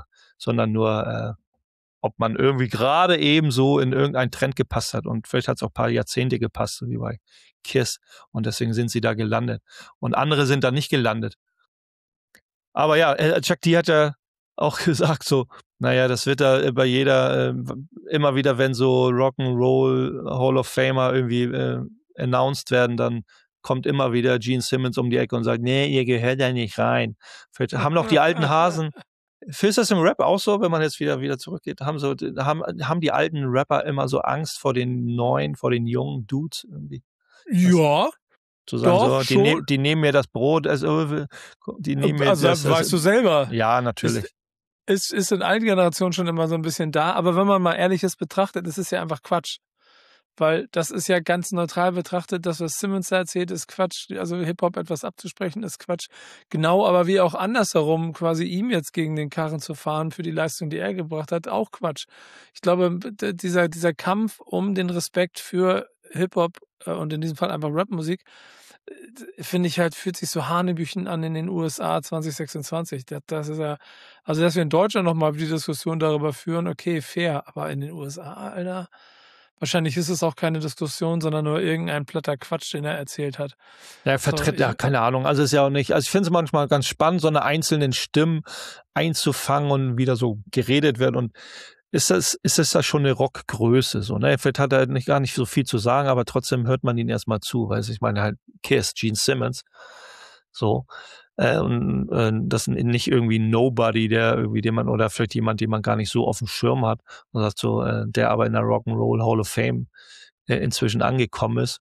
ob man irgendwie gerade eben so in irgendeinen Trend gepasst hat und vielleicht hat es auch ein paar Jahrzehnte gepasst, so wie bei Kiss und deswegen sind sie da gelandet und andere sind da nicht gelandet. Aber ja, Chuck D hat ja auch gesagt so, naja, das wird da bei jeder, immer wieder, wenn so Rock'n'Roll Hall of Famer irgendwie announced werden, dann kommt immer wieder Gene Simmons um die Ecke und sagt, nee, ihr gehört da nicht rein. Vielleicht haben noch die alten Hasen, ist das im Rap auch so, wenn man jetzt wieder zurückgeht, haben die alten Rapper immer so Angst vor den neuen, vor den jungen Dudes irgendwie? ja. Zu sagen, Doch, so, die nehmen mir das Brot, die nehmen mir also das. weißt du selber. Ja, natürlich. Es ist in allen Generationen schon immer so ein bisschen da, aber wenn man mal Ehrliches betrachtet, das ist ja einfach Quatsch. Weil das ist ja ganz neutral betrachtet, das, was Simmons da erzählt, ist Quatsch. Also Hip-Hop etwas abzusprechen, ist Quatsch. Genau, aber wie auch andersherum, quasi ihm jetzt gegen den Karren zu fahren für die Leistung, die er gebracht hat, auch Quatsch. Ich glaube, dieser Kampf um den Respekt für Hip-Hop und in diesem Fall einfach Rapmusik, finde ich halt, fühlt sich so Hanebüchen an in den USA 2026. Das ist ja, also dass wir in Deutschland nochmal die Diskussion darüber führen, okay, fair, aber in den USA, Alter, wahrscheinlich ist es auch keine Diskussion, sondern nur irgendein platter Quatsch, den er erzählt hat. Ja, er vertritt, keine Ahnung, also ist ja auch nicht, also ich finde es manchmal ganz spannend, so eine einzelnen Stimmen einzufangen und wieder so geredet wird und ist das da schon eine Rockgröße, so, ne? Vielleicht hat er gar nicht so viel zu sagen, aber trotzdem hört man ihn erstmal zu, weil ich meine halt Kiss, Gene Simmons, so, und das ist nicht irgendwie Nobody, oder vielleicht jemand, den man gar nicht so auf dem Schirm hat und sagt so, der aber in der Rock'n'Roll Hall of Fame inzwischen angekommen ist.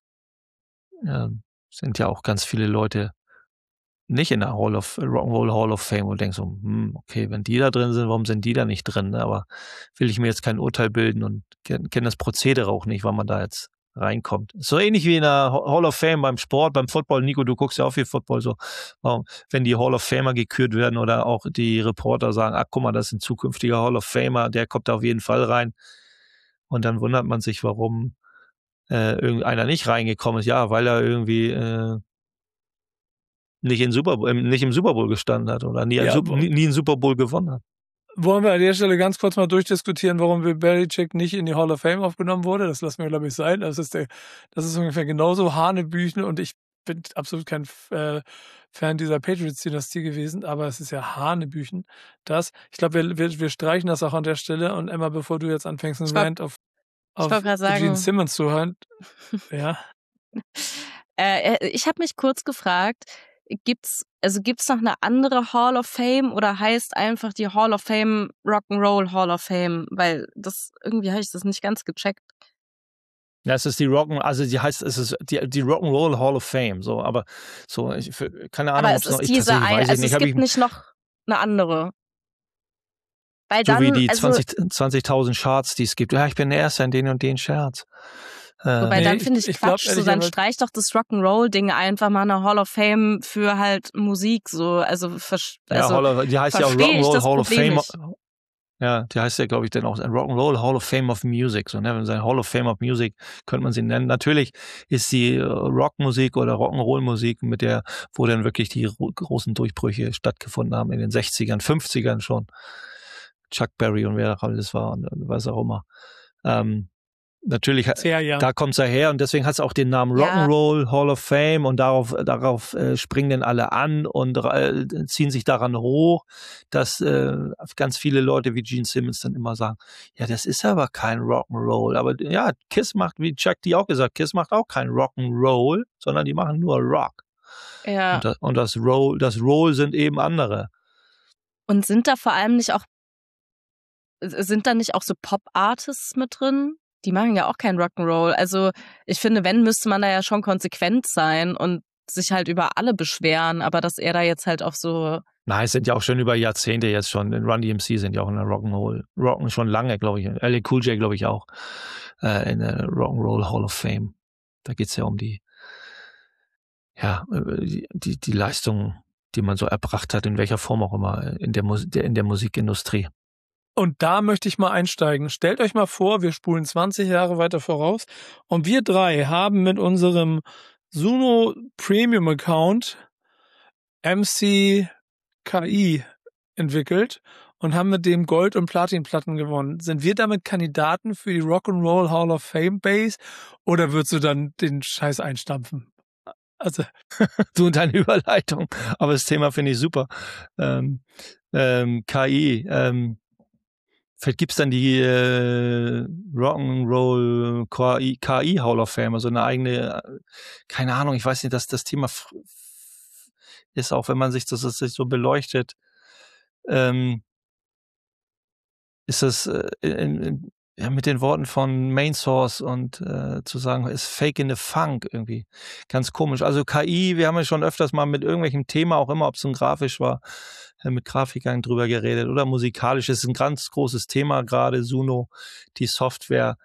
Sind ja auch ganz viele Leute nicht in der Rock'n'Roll Hall of Fame und denkst so, okay, wenn die da drin sind, warum sind die da nicht drin? Ne? Aber will ich mir jetzt kein Urteil bilden und kenne das Prozedere auch nicht, wann man da jetzt reinkommt. So ähnlich wie in der Hall of Fame beim Sport, beim Football. Nico, du guckst ja auch viel Football, so, wenn die Hall of Famer gekürt werden oder auch die Reporter sagen, guck mal, das ist ein zukünftiger Hall of Famer, der kommt da auf jeden Fall rein. Und dann wundert man sich, warum irgendeiner nicht reingekommen ist. Ja, weil er irgendwie nicht im Super Bowl gestanden hat oder nie einen Super Bowl gewonnen hat. Wollen wir an der Stelle ganz kurz mal durchdiskutieren, warum Bill Belichick nicht in die Hall of Fame aufgenommen wurde? Das lassen wir, glaube ich, sein. Das ist ungefähr genauso Hanebüchen und ich bin absolut kein Fan dieser Patriots-Dynastie gewesen, aber es ist ja Hanebüchen. Ich glaube, wir streichen das auch an der Stelle. Und Emma, bevor du jetzt anfängst, einen Ich wollt- Rant auf wollte gerade sagen- Gene Simmons zu hören. Ja. Ich habe mich kurz gefragt, gibt's noch eine andere Hall of Fame oder heißt einfach die Hall of Fame Rock'n'Roll Hall of Fame? Weil irgendwie habe ich das nicht ganz gecheckt. Ja, es ist die die heißt, es ist die Rock'n'Roll Hall of Fame, so, aber so, keine Ahnung, Aber ob es es noch ist diese tatsächlich eine, weiß ich also nicht. es gibt nicht noch eine andere. Weil So dann, wie die also, 20.000 Charts, die es gibt. Ja, ich bin der Erste in den und den Charts. wobei Nee, dann finde ich ich glaub, Quatsch, so dann ehrlicherweise- streich doch das Rock'n'Roll-Ding einfach mal eine Hall of Fame für halt Musik, so, also, Die heißt ja auch versteh ich Rock'n'Roll das Hall of Problem Fame. nicht. Ja, die heißt ja, glaube ich, dann auch Rock'n'Roll Hall of Fame of Music. So, ne? Wenn sie Hall of Fame of Music könnte man sie nennen. Natürlich ist die Rockmusik oder Rock'n'Roll-Musik, wo dann wirklich die großen Durchbrüche stattgefunden haben in den 60ern, 50ern schon. Chuck Berry und wer alles war und was auch immer. Natürlich, Sehr, ja. da kommt's ja her und deswegen hat es auch den Namen Ja. Rock'n'Roll Hall of Fame und darauf springen dann alle an und ziehen sich daran hoch, dass ganz viele Leute wie Gene Simmons dann immer sagen, ja, das ist aber kein Rock'n'Roll, aber ja, Kiss macht, wie Chuck D auch gesagt, Kiss macht auch kein Rock'n'Roll, sondern die machen nur Rock. Ja. Und das Roll sind eben andere. Und sind da vor allem nicht auch so Pop-Artists mit drin? Die machen ja auch kein Rock'n'Roll. Also ich finde, wenn, müsste man da ja schon konsequent sein und sich halt über alle beschweren, aber dass er da jetzt halt auf so... Nein, es sind ja auch schon über Jahrzehnte jetzt schon. Run DMC sind ja auch in der Rock'n'Roll schon lange, glaube ich. LA Cool J, glaube ich, auch in der Rock'n'Roll Hall of Fame. Da geht's ja um die Leistung, die man so erbracht hat, in welcher Form auch immer, in der Musikindustrie. Und da möchte ich mal einsteigen. Stellt euch mal vor, wir spulen 20 Jahre weiter voraus und wir drei haben mit unserem Suno Premium Account MC KI entwickelt und haben mit dem Gold- und Platinplatten gewonnen. Sind wir damit Kandidaten für die Rock'n'Roll Hall of Fame Base oder würdest du dann den Scheiß einstampfen? Also Du und deine Überleitung. Aber das Thema finde ich super. KI. Vielleicht gibt's dann die Rock'n'Roll KI Hall of Fame, also eine eigene, keine Ahnung, ich weiß nicht, dass das Thema ist, auch wenn man sich das so beleuchtet, ist das mit den Worten von Main Source und zu sagen, ist Fake in the Funk irgendwie ganz komisch. Also KI, wir haben ja schon öfters mal mit irgendwelchem Thema, auch immer, ob es so ein grafisch war, mit Grafikern drüber geredet oder musikalisch. Das ist ein ganz großes Thema, gerade Suno, die Software,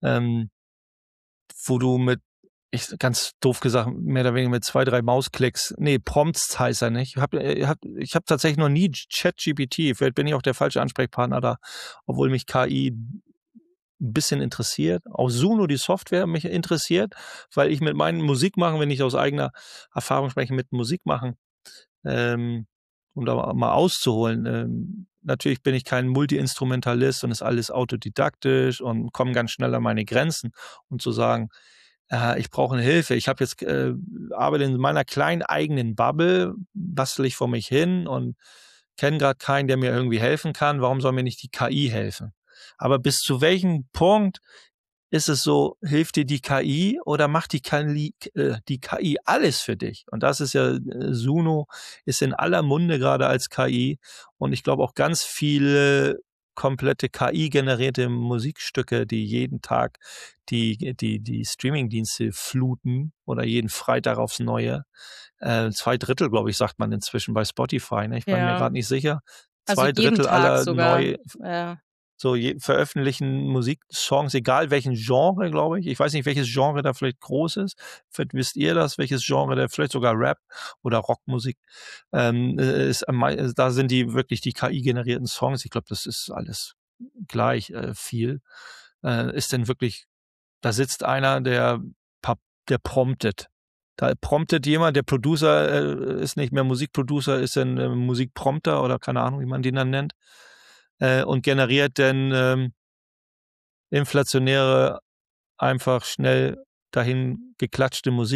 wo du ganz doof gesagt, mehr oder weniger mit 2, 3 Mausklicks, Prompts heißt er nicht. Ich hab tatsächlich noch nie ChatGPT, vielleicht bin ich auch der falsche Ansprechpartner da, obwohl mich KI ein bisschen interessiert. Auch Suno, die Software, mich interessiert, weil ich mit meinen Musikmachen, wenn ich aus eigener Erfahrung spreche, mit Musikmachen, um da mal auszuholen. Natürlich bin ich kein Multi-Instrumentalist und ist alles autodidaktisch und komme ganz schnell an meine Grenzen. Und zu sagen, ich brauche eine Hilfe. Ich habe jetzt arbeite in meiner kleinen eigenen Bubble, bastel ich vor mich hin und kenne gerade keinen, der mir irgendwie helfen kann. Warum soll mir nicht die KI helfen? Aber bis zu welchem Punkt ist es so, hilft dir die KI oder macht die KI alles für dich? Und das ist ja, Suno ist in aller Munde gerade als KI und ich glaube auch ganz viele komplette KI-generierte Musikstücke, die jeden Tag die Streaming-Dienste fluten oder jeden Freitag aufs Neue. 2/3, glaube ich, sagt man inzwischen bei Spotify. Ne? Ich bin mir gerade nicht sicher. Also 2/3 aller sogar. neu veröffentlichen Musiksongs, egal welchen Genre, glaube ich. Ich weiß nicht, welches Genre da vielleicht groß ist. Vielleicht wisst ihr das, welches Genre da, vielleicht sogar Rap oder Rockmusik. Da sind wirklich die KI-generierten Songs. Ich glaube, das ist alles gleich viel. Ist denn wirklich, da sitzt einer, der promptet. Da promptet jemand, der Producer ist nicht mehr Musikproducer, ist ein Musikprompter oder keine Ahnung, wie man den dann nennt. Und generiert dann inflationäre, einfach schnell dahin geklatschte Musik,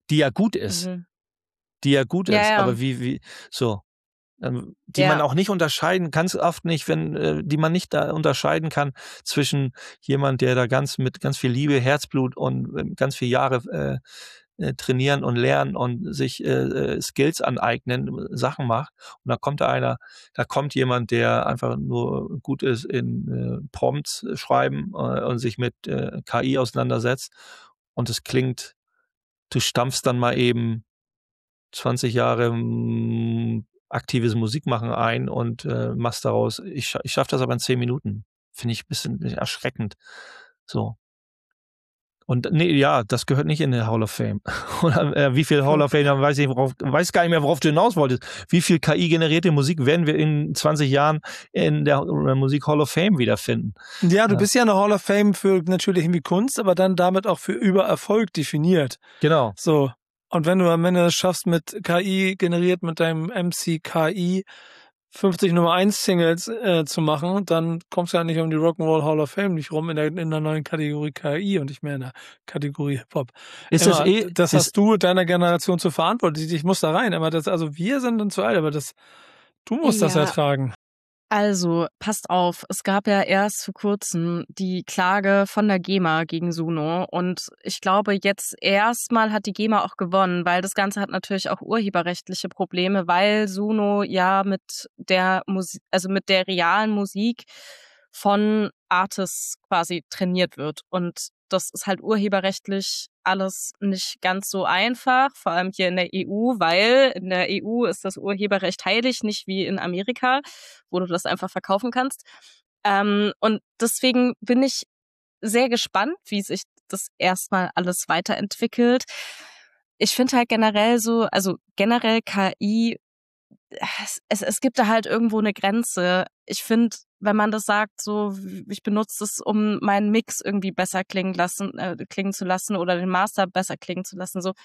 die ja gut ist. Mhm. Die ja gut Ja, ist. ja. Aber so. Die man Ja. auch nicht unterscheiden, ganz oft nicht, die man nicht da unterscheiden kann zwischen jemand, der da mit ganz viel Liebe, Herzblut und ganz viele Jahre trainieren und lernen und sich Skills aneignen, Sachen macht. Und da kommt jemand, der einfach nur gut ist in Prompts schreiben und sich mit KI auseinandersetzt. Und es klingt, du stampfst dann mal eben 20 Jahre aktives Musikmachen ein und machst daraus, ich schaffe das aber in 10 Minuten. Finde ich ein bisschen erschreckend. So. Und nee, ja, das gehört nicht in die Hall of Fame. Oder wie viel Hall of Fame, weiß gar nicht mehr, worauf du hinaus wolltest. Wie viel KI-generierte Musik werden wir in 20 Jahren in der Musik Hall of Fame wiederfinden? Ja, du bist ja eine Hall of Fame für natürlich irgendwie Kunst, aber dann damit auch für Übererfolg definiert. Genau. So. Und wenn du am Ende es schaffst, mit KI generiert, mit deinem MC-KI 50 Nummer 1 Singles zu machen, dann kommst du ja nicht um die Rock'n'Roll Hall of Fame nicht rum in der neuen Kategorie KI und nicht mehr in der Kategorie Hip-Hop. Das hast du deiner Generation zu verantworten. Ich muss da rein, aber also wir sind dann zu alt, aber du musst das ertragen. Also, passt auf, es gab ja erst vor kurzem die Klage von der GEMA gegen Suno und ich glaube, jetzt erstmal hat die GEMA auch gewonnen, weil das Ganze hat natürlich auch urheberrechtliche Probleme, weil Suno ja mit der Musik, also mit der realen Musik von Artists quasi trainiert wird und das ist halt urheberrechtlich alles nicht ganz so einfach, vor allem hier in der EU, weil in der EU ist das Urheberrecht heilig, nicht wie in Amerika, wo du das einfach verkaufen kannst. Und deswegen bin ich sehr gespannt, wie sich das erstmal alles weiterentwickelt. Ich finde halt generell KI, es gibt da halt irgendwo eine Grenze. Ich finde, wenn man das sagt, so, ich benutze es, um meinen Mix irgendwie besser klingen zu lassen oder den Master besser klingen zu lassen, so.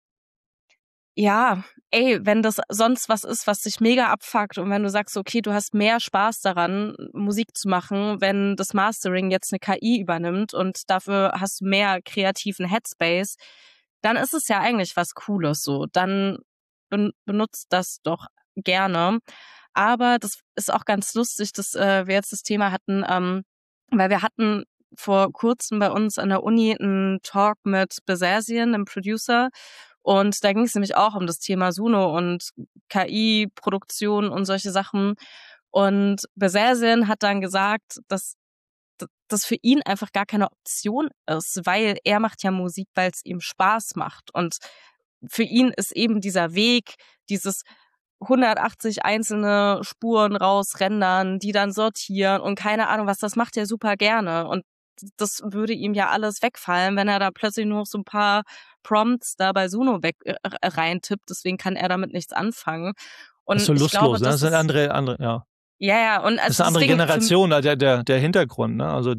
Ja, wenn das sonst was ist, was dich mega abfuckt und wenn du sagst, okay, du hast mehr Spaß daran, Musik zu machen, wenn das Mastering jetzt eine KI übernimmt und dafür hast du mehr kreativen Headspace, dann ist es ja eigentlich was Cooles so. Dann benutzt das doch gerne. Aber das ist auch ganz lustig, dass wir jetzt das Thema hatten, weil wir hatten vor kurzem bei uns an der Uni einen Talk mit Bezasian, dem Producer, und da ging es nämlich auch um das Thema Suno und KI-Produktion und solche Sachen. Und Bezasian hat dann gesagt, dass das für ihn einfach gar keine Option ist, weil er macht ja Musik, weil es ihm Spaß macht. Und für ihn ist eben dieser Weg, dieses 180 einzelne Spuren rausrendern, die dann sortieren und keine Ahnung was, das macht er super gerne. Und das würde ihm ja alles wegfallen, wenn er da plötzlich nur noch so ein paar Prompts da bei Suno reintippt. Deswegen kann er damit nichts anfangen. Und Das ist so ich lustlos, glaube, ne? Das sind andere, ja. Ja, und Das ist also eine andere deswegen Generation, der Hintergrund, ne? Also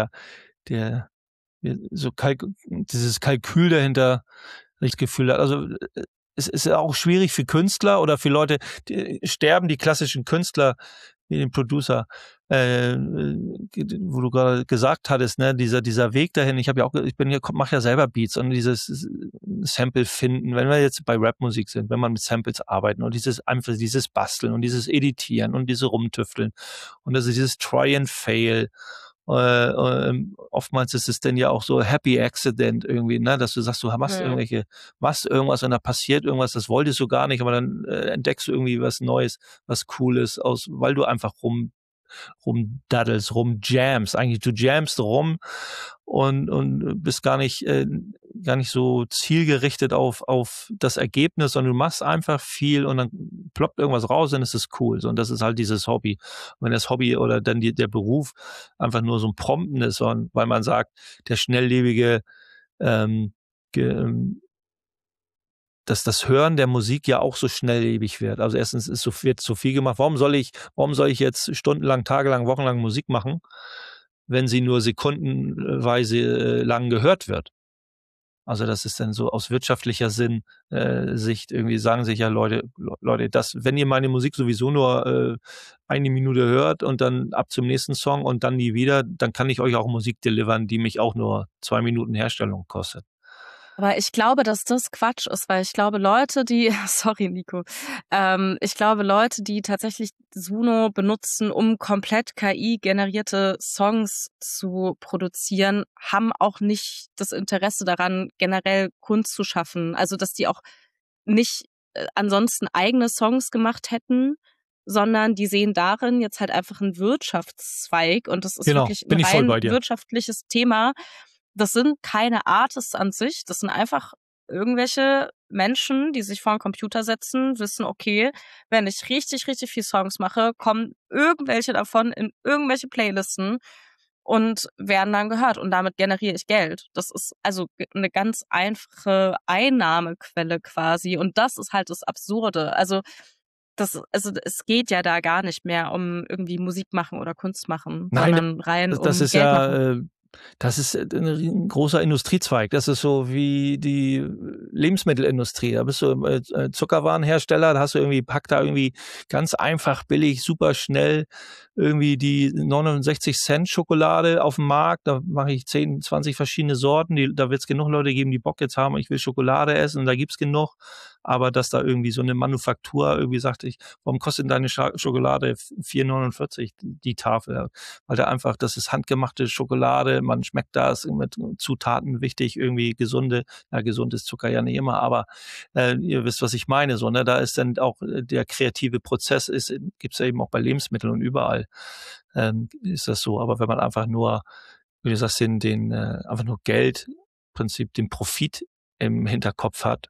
dieses Kalkül dahinter, ich das Gefühl hat. Also es ist ja auch schwierig für Künstler oder für Leute, die klassischen Künstler, wie den Producer, wo du gerade gesagt hattest, ne, dieser Weg dahin. Mache ja selber Beats und dieses Sample finden, wenn wir jetzt bei Rapmusik sind, wenn man mit Samples arbeiten und dieses Basteln und dieses Editieren und diese Rumtüfteln und also dieses Try and Fail. Oftmals ist es dann ja auch so Happy Accident irgendwie, ne, dass du sagst, du machst irgendwas und da passiert irgendwas, das wolltest du gar nicht, aber dann entdeckst du irgendwie was Neues, was Cooles weil du einfach rumdaddelst, rumjamst. Eigentlich, du jamst rum und bist gar nicht so zielgerichtet auf das Ergebnis, sondern du machst einfach viel und dann ploppt irgendwas raus und es ist cool. So, und das ist halt dieses Hobby. Und wenn das Hobby oder dann der Beruf einfach nur so ein Prompten ist, weil man sagt, der schnelllebige dass das Hören der Musik ja auch so schnelllebig wird. Also erstens wird so viel gemacht. Warum soll ich jetzt stundenlang, tagelang, wochenlang Musik machen, wenn sie nur sekundenweise lang gehört wird? Also das ist dann so aus wirtschaftlicher Sicht irgendwie sagen sich ja Leute, wenn ihr meine Musik sowieso nur eine Minute hört und dann ab zum nächsten Song und dann nie wieder, dann kann ich euch auch Musik delivern, die mich auch nur 2 Minuten Herstellung kostet. Aber ich glaube, dass das Quatsch ist, weil ich glaube, Leute, die, sorry Nico, ich glaube, Leute, die tatsächlich Suno benutzen, um komplett KI-generierte Songs zu produzieren, haben auch nicht das Interesse daran, generell Kunst zu schaffen. Also, dass die auch nicht ansonsten eigene Songs gemacht hätten, sondern die sehen darin jetzt halt einfach einen Wirtschaftszweig und das ist Genau, wirklich ein bin ich voll rein bei dir. wirtschaftliches Thema. Das sind keine Artists an sich, das sind einfach irgendwelche Menschen, die sich vor den Computer setzen, wissen, okay, wenn ich richtig, richtig viel Songs mache, kommen irgendwelche davon in irgendwelche Playlisten und werden dann gehört und damit generiere ich Geld. Das ist also eine ganz einfache Einnahmequelle quasi und das ist halt das Absurde. Also es geht ja da gar nicht mehr um irgendwie Musik machen oder Kunst machen, Nein, sondern rein das um ist Geld machen. ja, das ist ein großer Industriezweig. Das ist so wie die Lebensmittelindustrie. Da bist du Zuckerwarenhersteller, da hast du irgendwie, pack da irgendwie ganz einfach, billig, super schnell irgendwie die 69 Cent Schokolade auf dem Markt. Da mache ich 10, 20 verschiedene Sorten. Da wird es genug Leute geben, die Bock jetzt haben, ich will Schokolade essen und da gibt's genug. Aber dass da irgendwie so eine Manufaktur irgendwie sagt, warum kostet deine Schokolade 4,49 die Tafel? Weil da einfach, das ist handgemachte Schokolade, man schmeckt das mit Zutaten wichtig, irgendwie gesund ist Zucker ja nicht immer, aber ihr wisst, was ich meine, so, ne? Da ist dann auch der kreative Prozess gibt's ja eben auch bei Lebensmitteln und überall ist das so. Aber wenn man einfach nur, wie du sagst, einfach nur Geld, im Prinzip den Profit im Hinterkopf hat,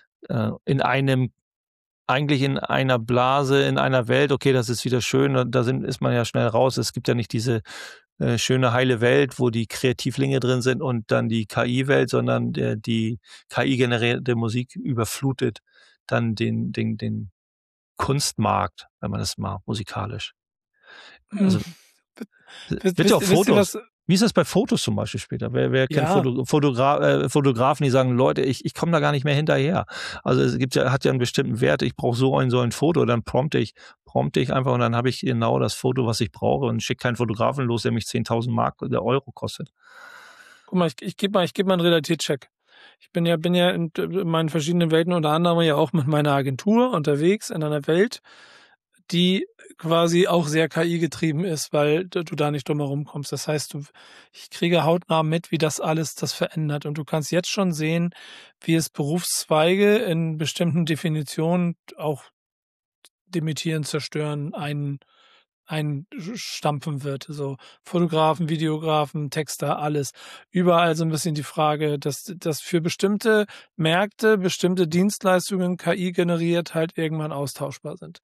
eigentlich in einer Blase, in einer Welt, okay, das ist wieder schön, ist man ja schnell raus. Es gibt ja nicht diese schöne, heile Welt, wo die Kreativlinge drin sind und dann die KI-Welt, sondern die KI-generierte Musik überflutet dann den Kunstmarkt, wenn man das mal musikalisch. Also, wird ja auch Fotos. Wie ist das bei Fotos zum Beispiel später? Wer kennt Fotografen, die sagen, Leute, ich komme da gar nicht mehr hinterher. Also es hat ja einen bestimmten Wert, ich brauche so ein Foto, dann prompte ich einfach und dann habe ich genau das Foto, was ich brauche und schicke keinen Fotografen los, der mich 10.000 Mark oder Euro kostet. Guck mal, ich gebe mal einen Realitätscheck. Ich bin ja in meinen verschiedenen Welten, unter anderem ja auch mit meiner Agentur unterwegs in einer Welt, die quasi auch sehr KI-getrieben ist, weil du da nicht drum herum kommst. Das heißt, ich kriege hautnah mit, wie das verändert. Und du kannst jetzt schon sehen, wie es Berufszweige in bestimmten Definitionen auch demitieren, zerstören, einstampfen wird. So Fotografen, Videografen, Texter, alles. Überall so ein bisschen die Frage, dass für bestimmte Märkte, bestimmte Dienstleistungen KI generiert halt irgendwann austauschbar sind.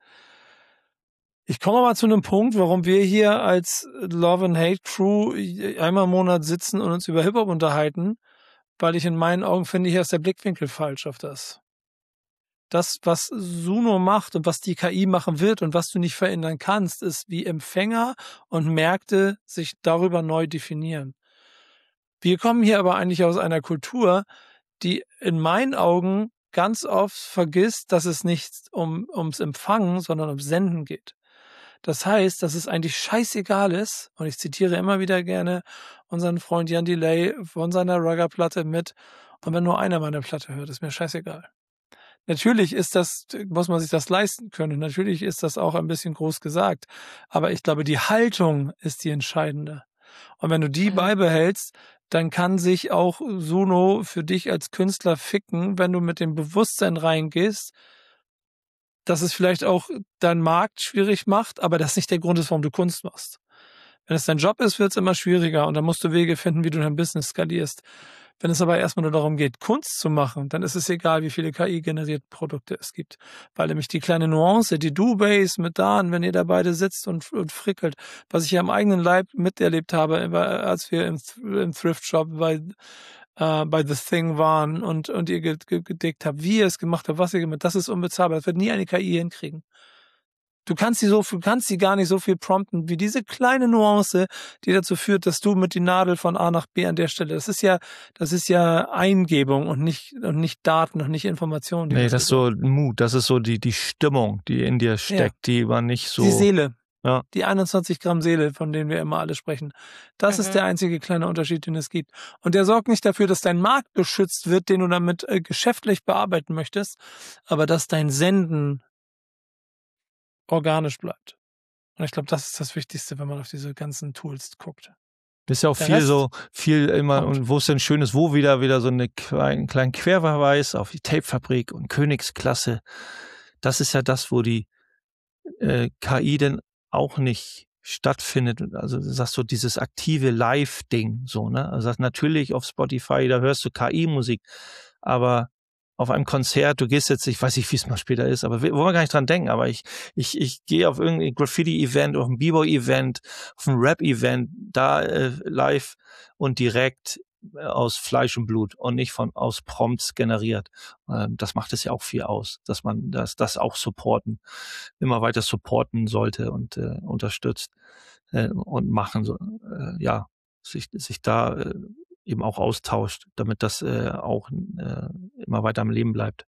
Ich komme mal zu einem Punkt, warum wir hier als Love and Hate Crew einmal im Monat sitzen und uns über Hip-Hop unterhalten, weil ich in meinen Augen finde, hier ist der Blickwinkel falsch auf das. Das, was Suno macht und was die KI machen wird und was du nicht verändern kannst, ist, wie Empfänger und Märkte sich darüber neu definieren. Wir kommen hier aber eigentlich aus einer Kultur, die in meinen Augen ganz oft vergisst, dass es nicht ums Empfangen, sondern ums Senden geht. Das heißt, dass es eigentlich scheißegal ist, und ich zitiere immer wieder gerne unseren Freund Jan Delay von seiner Rugger-Platte mit, und wenn nur einer meine Platte hört, ist mir scheißegal. Natürlich muss man sich das leisten können. Natürlich ist das auch ein bisschen groß gesagt. Aber ich glaube, die Haltung ist die entscheidende. Und wenn du die beibehältst, dann kann sich auch Suno für dich als Künstler ficken, wenn du mit dem Bewusstsein reingehst, dass es vielleicht auch deinen Markt schwierig macht, aber das nicht der Grund ist, warum du Kunst machst. Wenn es dein Job ist, wird es immer schwieriger und dann musst du Wege finden, wie du dein Business skalierst. Wenn es aber erstmal nur darum geht, Kunst zu machen, dann ist es egal, wie viele KI-generierte Produkte es gibt. Weil nämlich die kleine Nuance, die Do-Bass mit Dan, wenn ihr da beide sitzt und frickelt, was ich ja am eigenen Leib miterlebt habe, als wir im Thrift-Shop bei The Thing waren und ihr gedickt habt, wie ihr es gemacht habt, was ihr gemacht habt, das ist unbezahlbar. Das wird nie eine KI hinkriegen. Du kannst sie gar nicht so viel prompten, wie diese kleine Nuance, die dazu führt, dass du mit die Nadel von A nach B an der Stelle, das ist ja Eingebung und nicht Daten und nicht Informationen. Nee, das ist so Mut, das ist so die Stimmung, die in dir steckt, die man nicht so. Die Seele. Ja. Die 21 Gramm Seele, von denen wir immer alle sprechen. Das ist der einzige kleine Unterschied, den es gibt. Und der sorgt nicht dafür, dass dein Markt geschützt wird, den du damit geschäftlich bearbeiten möchtest, aber dass dein Senden organisch bleibt. Und ich glaube, das ist das Wichtigste, wenn man auf diese ganzen Tools guckt. Ist ja auch Der viel immer, kommt. und wo ist denn schönes, wo wieder so eine kleinen Querverweis auf die Tapefabrik und Königsklasse. Das ist ja das, wo die KI denn auch nicht stattfindet. Also sagst du, dieses aktive Live-Ding, so, ne? Also sagst, natürlich auf Spotify, da hörst du KI-Musik, aber auf einem Konzert, du gehst jetzt, ich weiß nicht, wie es mal später ist, aber wollen wir gar nicht dran denken, aber ich gehe auf irgendein Graffiti-Event, auf ein B-Boy-Event, auf ein Rap-Event, da live und direkt aus Fleisch und Blut und nicht aus Prompts generiert. Das macht es ja auch viel aus, dass man das auch immer weiter supporten sollte und unterstützt und machen so, sich da eben auch austauscht, damit das auch immer weiter am Leben bleibt.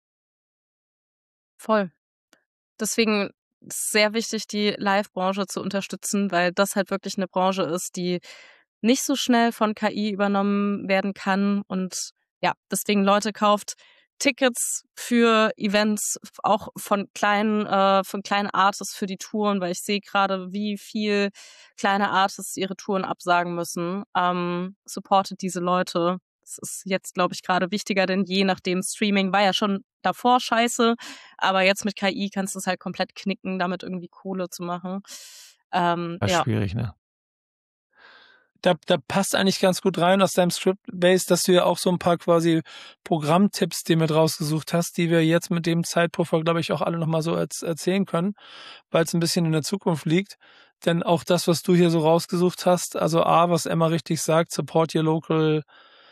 Voll. Deswegen ist es sehr wichtig, die Live-Branche zu unterstützen, weil das halt wirklich eine Branche ist, die nicht so schnell von KI übernommen werden kann. Und ja, deswegen Leute, kauft Tickets für Events, auch von kleinen Artists für die Touren, weil ich sehe gerade, wie viel kleine Artists ihre Touren absagen müssen. Supportet diese Leute. Das ist jetzt, glaube ich, gerade wichtiger denn je, nachdem Streaming war ja schon davor scheiße, aber jetzt mit KI kannst du es halt komplett knicken, damit irgendwie Kohle zu machen. Das ist schwierig, ne? Da passt eigentlich ganz gut rein aus deinem Script-Base, dass du ja auch so ein paar quasi Programmtipps dir mit rausgesucht hast, die wir jetzt mit dem Zeitpuffer, glaube ich, auch alle nochmal so erzählen können, weil es ein bisschen in der Zukunft liegt. Denn auch das, was du hier so rausgesucht hast, also was Emma richtig sagt, support your local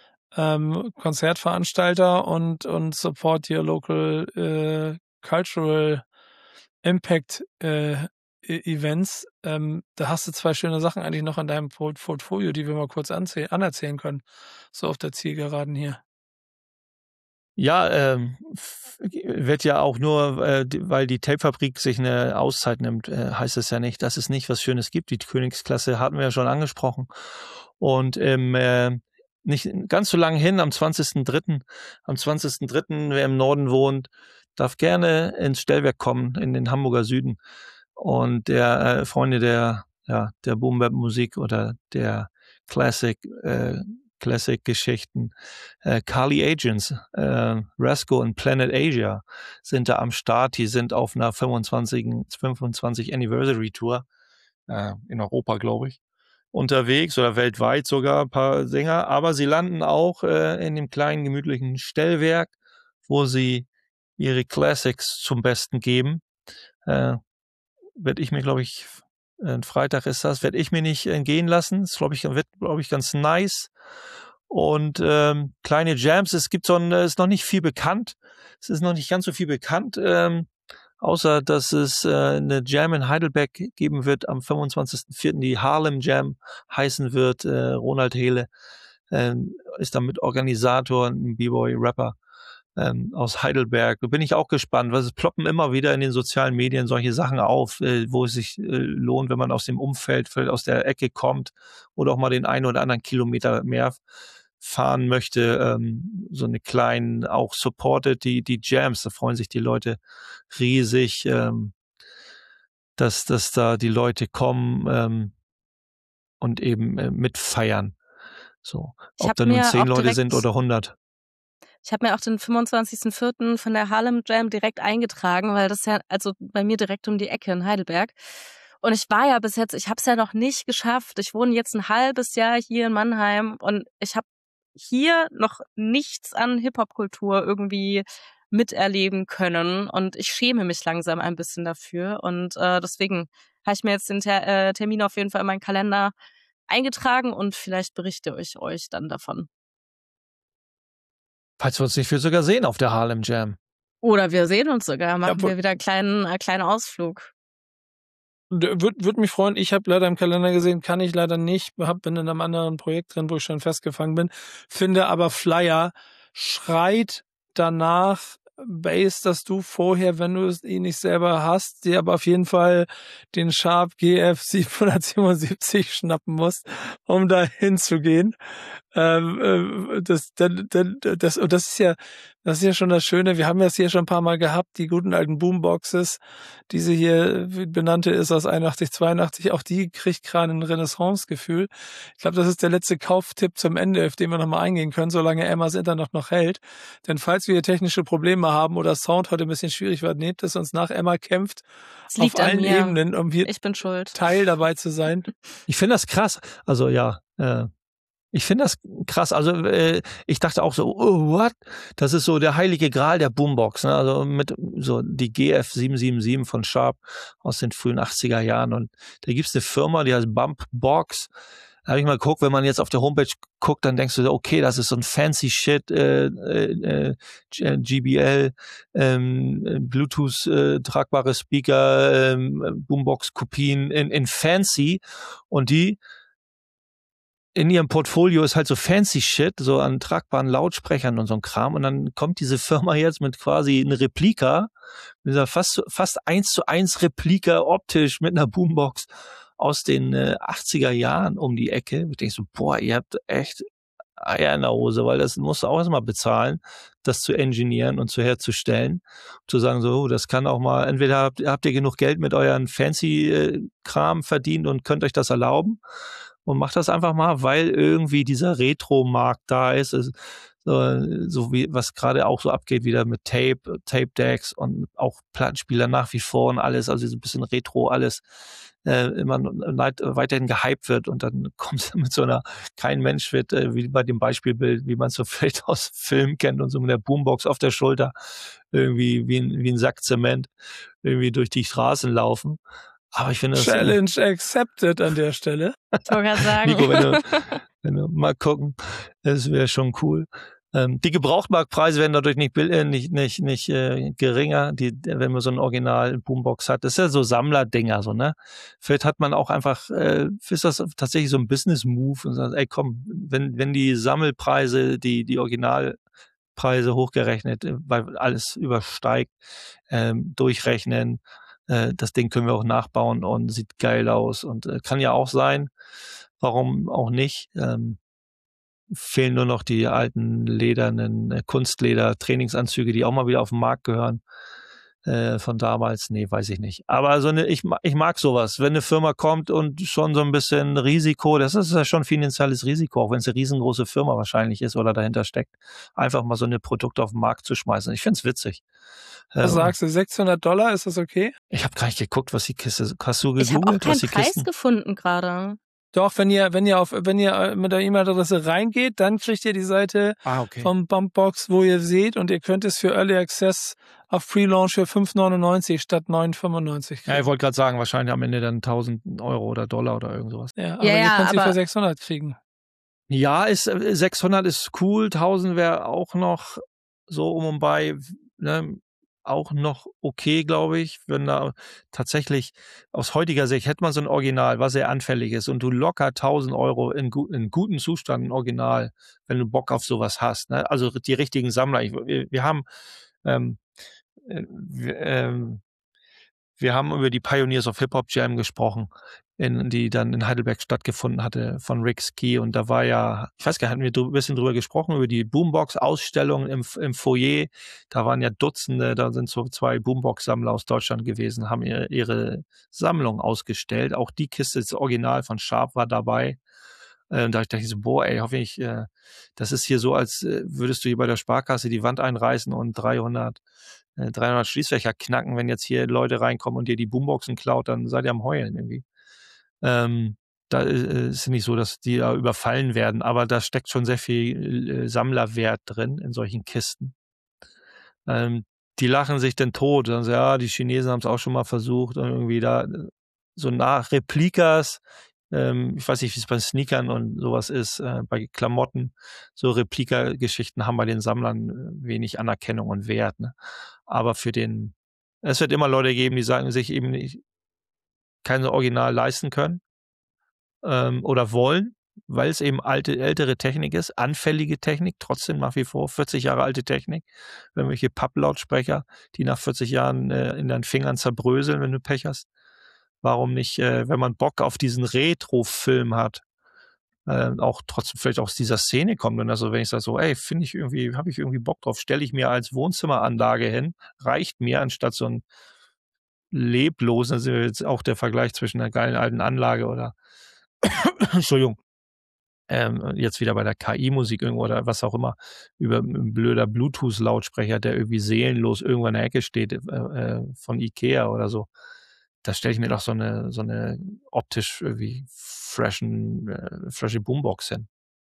Konzertveranstalter und support your local cultural impact Events, da hast du 2 schöne Sachen eigentlich noch in deinem Portfolio, die wir mal kurz anerzählen können, so auf der Zielgeraden hier. Ja, wird ja auch nur, weil die Tapefabrik sich eine Auszeit nimmt, heißt es ja nicht, dass es nicht was Schönes gibt. Die Königsklasse hatten wir ja schon angesprochen. Und nicht ganz so lange hin, am 20.03., wer im Norden wohnt, darf gerne ins Stellwerk kommen, in den Hamburger Süden. Und der Freunde der Boom-Bap-Musik oder der Classic-Geschichten, Carly Agents, Rasco und Planet Asia sind da am Start. Die sind auf einer 25 Anniversary Tour in Europa, glaube ich, unterwegs oder weltweit sogar ein paar Sänger. Aber sie landen auch in dem kleinen, gemütlichen Stellwerk, wo sie ihre Classics zum Besten geben. Werde ich mir, glaube ich, Freitag ist das, werde ich mir nicht entgehen lassen. Das wird, glaube ich, ganz nice. Und kleine Jams, es gibt ist noch nicht viel bekannt. Es ist noch nicht ganz so viel bekannt, außer dass es eine Jam in Heidelberg geben wird am 25.04., die Harlem Jam heißen wird. Ronald Hehle ist damit Organisator, ein B-Boy-Rapper aus Heidelberg. Da bin ich auch gespannt, weil es ploppen immer wieder in den sozialen Medien solche Sachen auf, wo es sich lohnt, wenn man aus dem Umfeld, vielleicht aus der Ecke kommt oder auch mal den einen oder anderen Kilometer mehr fahren möchte, so eine kleinen, auch supported die Jams, da freuen sich die Leute riesig, dass da die Leute kommen und eben mitfeiern. So, ob da nun 10 Leute sind oder 100. Ich habe mir auch den 25.04. von der Harlem Jam direkt eingetragen, weil das ja, also bei mir direkt um die Ecke in Heidelberg. Und ich war ja bis jetzt, ich habe es ja noch nicht geschafft. Ich wohne jetzt ein halbes Jahr hier in Mannheim und ich habe hier noch nichts an Hip-Hop-Kultur irgendwie miterleben können. Und ich schäme mich langsam ein bisschen dafür. Und deswegen habe ich mir jetzt den Termin auf jeden Fall in meinen Kalender eingetragen und vielleicht berichte ich euch dann davon. Falls wir uns nicht viel sogar sehen auf der Harlem Jam. Oder wir sehen uns sogar, machen wir wieder einen kleinen Ausflug. Würde mich freuen. Ich habe leider im Kalender gesehen, kann ich leider nicht. Bin in einem anderen Projekt drin, wo ich schon festgefangen bin. Finde aber Flyer schreit danach, Bass, dass du vorher, wenn du es nicht selber hast, dir aber auf jeden Fall den Sharp GF 777 schnappen musst, um da hinzugehen. Das ist ja schon das Schöne. Wir haben das hier schon ein paar Mal gehabt, die guten alten Boomboxes. Diese hier benannte ist aus 81, 82. Auch die kriegt gerade ein Renaissance-Gefühl. Ich glaube, das ist der letzte Kauftipp zum Ende, auf den wir nochmal eingehen können, solange Emmas Internet noch hält. Denn falls wir hier technische Probleme haben oder Sound heute ein bisschen schwierig wird, nehmt es uns nach. Emma kämpft Es liegt auf an allen mir. Ebenen, um hier Ich bin schuld. Teil dabei zu sein. Ich finde das krass. Also ja, ich finde das krass. Also ich dachte auch so, oh, what? Das ist so der heilige Gral der Boombox. Ne? Also mit so die GF 777 von Sharp aus den frühen 80er Jahren. Und da gibt's eine Firma, die heißt Bumpbox. Da habe ich mal geguckt, wenn man jetzt auf der Homepage guckt, dann denkst du, okay, das ist so ein fancy Shit, GBL, Bluetooth tragbare Speaker, Boombox-Kopien in fancy. Und die in ihrem Portfolio ist halt so fancy Shit, so an tragbaren Lautsprechern und so ein Kram. Und dann kommt diese Firma jetzt mit quasi einer Replika, mit dieser fast 1:1 Replika optisch mit einer Boombox aus den 80er Jahren um die Ecke. Ich denke so, boah, ihr habt echt Eier in der Hose, weil das musst du auch erstmal bezahlen, das zu engineeren und zu herzustellen. Zu sagen so, das kann auch mal, entweder habt ihr genug Geld mit euren fancy Kram verdient und könnt euch das erlauben und macht das einfach mal, weil irgendwie dieser Retro-Markt da ist. So wie was gerade auch so abgeht, wieder mit Tape-Decks und auch Plattenspieler nach wie vor und alles, also so ein bisschen Retro alles immer weiterhin gehypt wird und dann kommt mit so einer, kein Mensch wird, wie bei dem Beispielbild, wie man es so vielleicht aus Film kennt und so mit der Boombox auf der Schulter irgendwie wie ein Sack Zement irgendwie durch die Straßen laufen. Aber ich finde das Challenge accepted an der Stelle. Ich wollte gerade sagen. Nico, wenn du mal gucken, das wäre schon cool. Die Gebrauchtmarktpreise werden dadurch nicht geringer, wenn man so ein Original Boombox hat. Das ist ja so Sammlerdinger, so, ne? Vielleicht hat man auch einfach, ist das tatsächlich so ein Business-Move und sagt, ey, komm, wenn die Sammelpreise, die Originalpreise hochgerechnet, weil alles übersteigt, durchrechnen, das Ding können wir auch nachbauen und sieht geil aus und kann ja auch sein, warum auch nicht. Fehlen nur noch die alten ledernen Kunstleder-Trainingsanzüge, die auch mal wieder auf den Markt gehören. Von damals, nee, weiß ich nicht. Aber ich mag sowas. Wenn eine Firma kommt und schon so ein bisschen Risiko, das ist ja schon finanzielles Risiko, auch wenn es eine riesengroße Firma wahrscheinlich ist oder dahinter steckt, einfach mal so eine Produkte auf den Markt zu schmeißen. Ich find's witzig. Was sagst du, $600, ist das okay? Ich habe gar nicht geguckt, was die Kiste, hast du Ich habe auch gegoogelt, was keinen die Preis Kisten? gefunden gerade. Doch, wenn ihr mit der E-Mail-Adresse reingeht, dann kriegt ihr die Seite Okay. vom Bumpbox, wo ihr seht, und ihr könnt es für Early Access auf Pre-Launch für $5,99 statt $9,95 kriegen. Ja, ich wollte gerade sagen, wahrscheinlich am Ende dann 1.000 Euro oder Dollar oder irgend sowas. Ja, aber Ja, ihr könnt sie aber- für 600 kriegen. Ja, 600 ist cool, 1.000 wäre auch noch so um und bei, ne, auch noch okay, glaube ich, wenn da tatsächlich aus heutiger Sicht hätte man so ein Original, was sehr anfällig ist und du locker 1.000 Euro in gutem Zustand ein Original, wenn du Bock auf sowas hast, ne? Also die richtigen Sammler. Wir haben wir haben über die Pioneers of Hip Hop Jam gesprochen, die dann in Heidelberg stattgefunden hatte von Rick Ski. Und da war ja, ich weiß gar nicht, hatten wir ein bisschen drüber gesprochen, über die Boombox-Ausstellung im Foyer. Da waren ja Dutzende, da sind so 2 Boombox-Sammler aus Deutschland gewesen, haben ihre Sammlung ausgestellt. Auch die Kiste, das Original von Sharp war dabei. Da dachte ich so, boah, ey, hoffe ich, das ist hier so, als würdest du hier bei der Sparkasse die Wand einreißen und 300 Schließfächer knacken. Wenn jetzt hier Leute reinkommen und dir die Boomboxen klaut, dann seid ihr am Heulen irgendwie. Da ist nicht so, dass die da überfallen werden, aber da steckt schon sehr viel Sammlerwert drin in solchen Kisten. Die lachen sich den tot. Dann so, ja, die Chinesen haben es auch schon mal versucht und irgendwie da so nach Replikas. Ich weiß nicht, wie es bei Sneakern und sowas ist, bei Klamotten. So Replika-Geschichten haben bei den Sammlern wenig Anerkennung und Wert. Ne? Aber es wird immer Leute geben, die sagen, sich eben nicht kein Original leisten können oder wollen. weil es eben ältere Technik ist, anfällige Technik, trotzdem nach wie vor 40 Jahre alte Technik. Irgendwelche Papplautsprecher, die nach 40 Jahren in deinen Fingern zerbröseln, wenn du Pech hast. Warum nicht, wenn man Bock auf diesen Retro-Film hat, auch trotzdem vielleicht aus dieser Szene kommt. Und also wenn ich sage so, ey, habe ich irgendwie Bock drauf, stelle ich mir als Wohnzimmeranlage hin, reicht mir, anstatt so ein leblosen, also jetzt auch der Vergleich zwischen einer geilen alten Anlage oder Entschuldigung, jetzt wieder bei der KI-Musik irgendwo oder was auch immer, über ein blöder Bluetooth-Lautsprecher, der irgendwie seelenlos irgendwo in der Ecke steht, von Ikea oder so. Da stelle ich mir doch so eine optisch irgendwie freshe Boombox hin.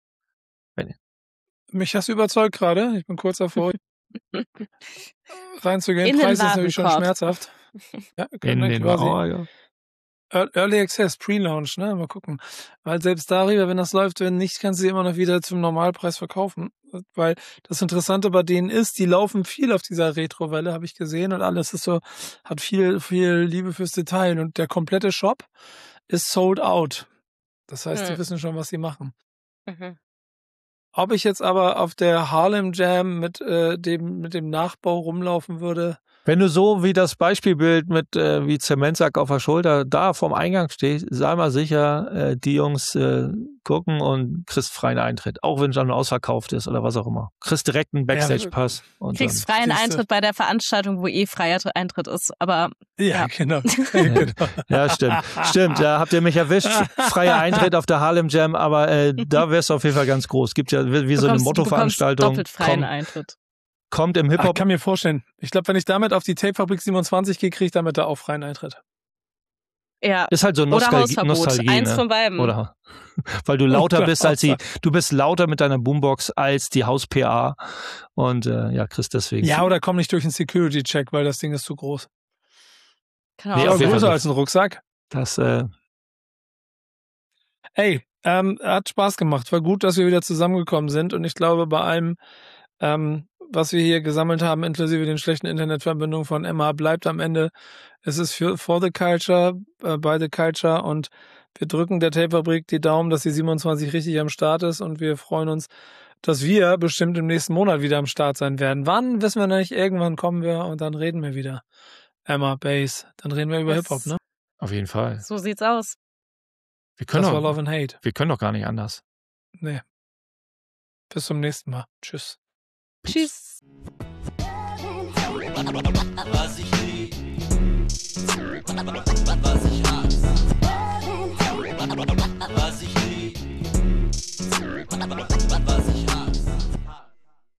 Mich hast du überzeugt gerade. Ich bin kurz davor, reinzugehen. Preis ist natürlich schon schmerzhaft. Ja, ja. Early Access, Pre-Launch, ne? Mal gucken. Weil selbst darüber, wenn das läuft, wenn nicht, kannst du sie immer noch wieder zum Normalpreis verkaufen. Weil das Interessante bei denen ist, die laufen viel auf dieser Retro-Welle, habe ich gesehen, und alles ist so, hat viel Liebe fürs Detail, und der komplette Shop ist sold out. Das heißt, die wissen schon, was sie machen. Mhm. Ob ich jetzt aber auf der Harlem Jam mit dem Nachbau rumlaufen würde, Wenn du so wie das Beispielbild mit wie Zementsack auf der Schulter da vorm Eingang stehst, sei mal sicher, die Jungs gucken und kriegst freien Eintritt. Auch wenn es dann ausverkauft ist oder was auch immer. Kriegst direkt einen Backstage-Pass. Und kriegst freien Eintritt bei der Veranstaltung, wo freier Eintritt ist. Aber ja. Genau. Genau. Ja, stimmt. Da habt ihr mich erwischt. Freier Eintritt auf der Harlem Jam, aber da wär's auf jeden Fall ganz groß. Gibt ja wie so eine Mottoveranstaltung. Doppelt freien Eintritt. Kommt im Hip-Hop. Ich kann mir vorstellen. Ich glaube, wenn ich damit auf die Tapefabrik 27 gehe, kriege ich damit da auch freien Eintritt. Ja. Ist halt so Oder Hausverbot. Nostalgie, Eins ne? von beiden. Oder weil du lauter bist als du bist lauter mit deiner Boombox als die Haus-PA und kriegst deswegen. Ja, oder komm nicht durch einen Security-Check, weil das Ding ist zu groß. Genau. Nee, Aber auf jeden größer Fall. als ein Rucksack. Das Hat Spaß gemacht. War gut, dass wir wieder zusammengekommen sind, und ich glaube, bei allem, was wir hier gesammelt haben, inklusive den schlechten Internetverbindungen von Emma, bleibt am Ende, es ist for the culture, by the culture, und wir drücken der Tapefabrik die Daumen, dass die 27 richtig am Start ist, und wir freuen uns, dass wir bestimmt im nächsten Monat wieder am Start sein werden. Wann, wissen wir noch nicht. Irgendwann kommen wir und dann reden wir wieder. Emma, Bass, dann reden wir über Hip-Hop, ne? auf jeden Fall. So sieht's aus. Das war Love and Hate. Wir können doch gar nicht anders. Nee. Bis zum nächsten Mal. Tschüss. Tschüss. Was ich lieb.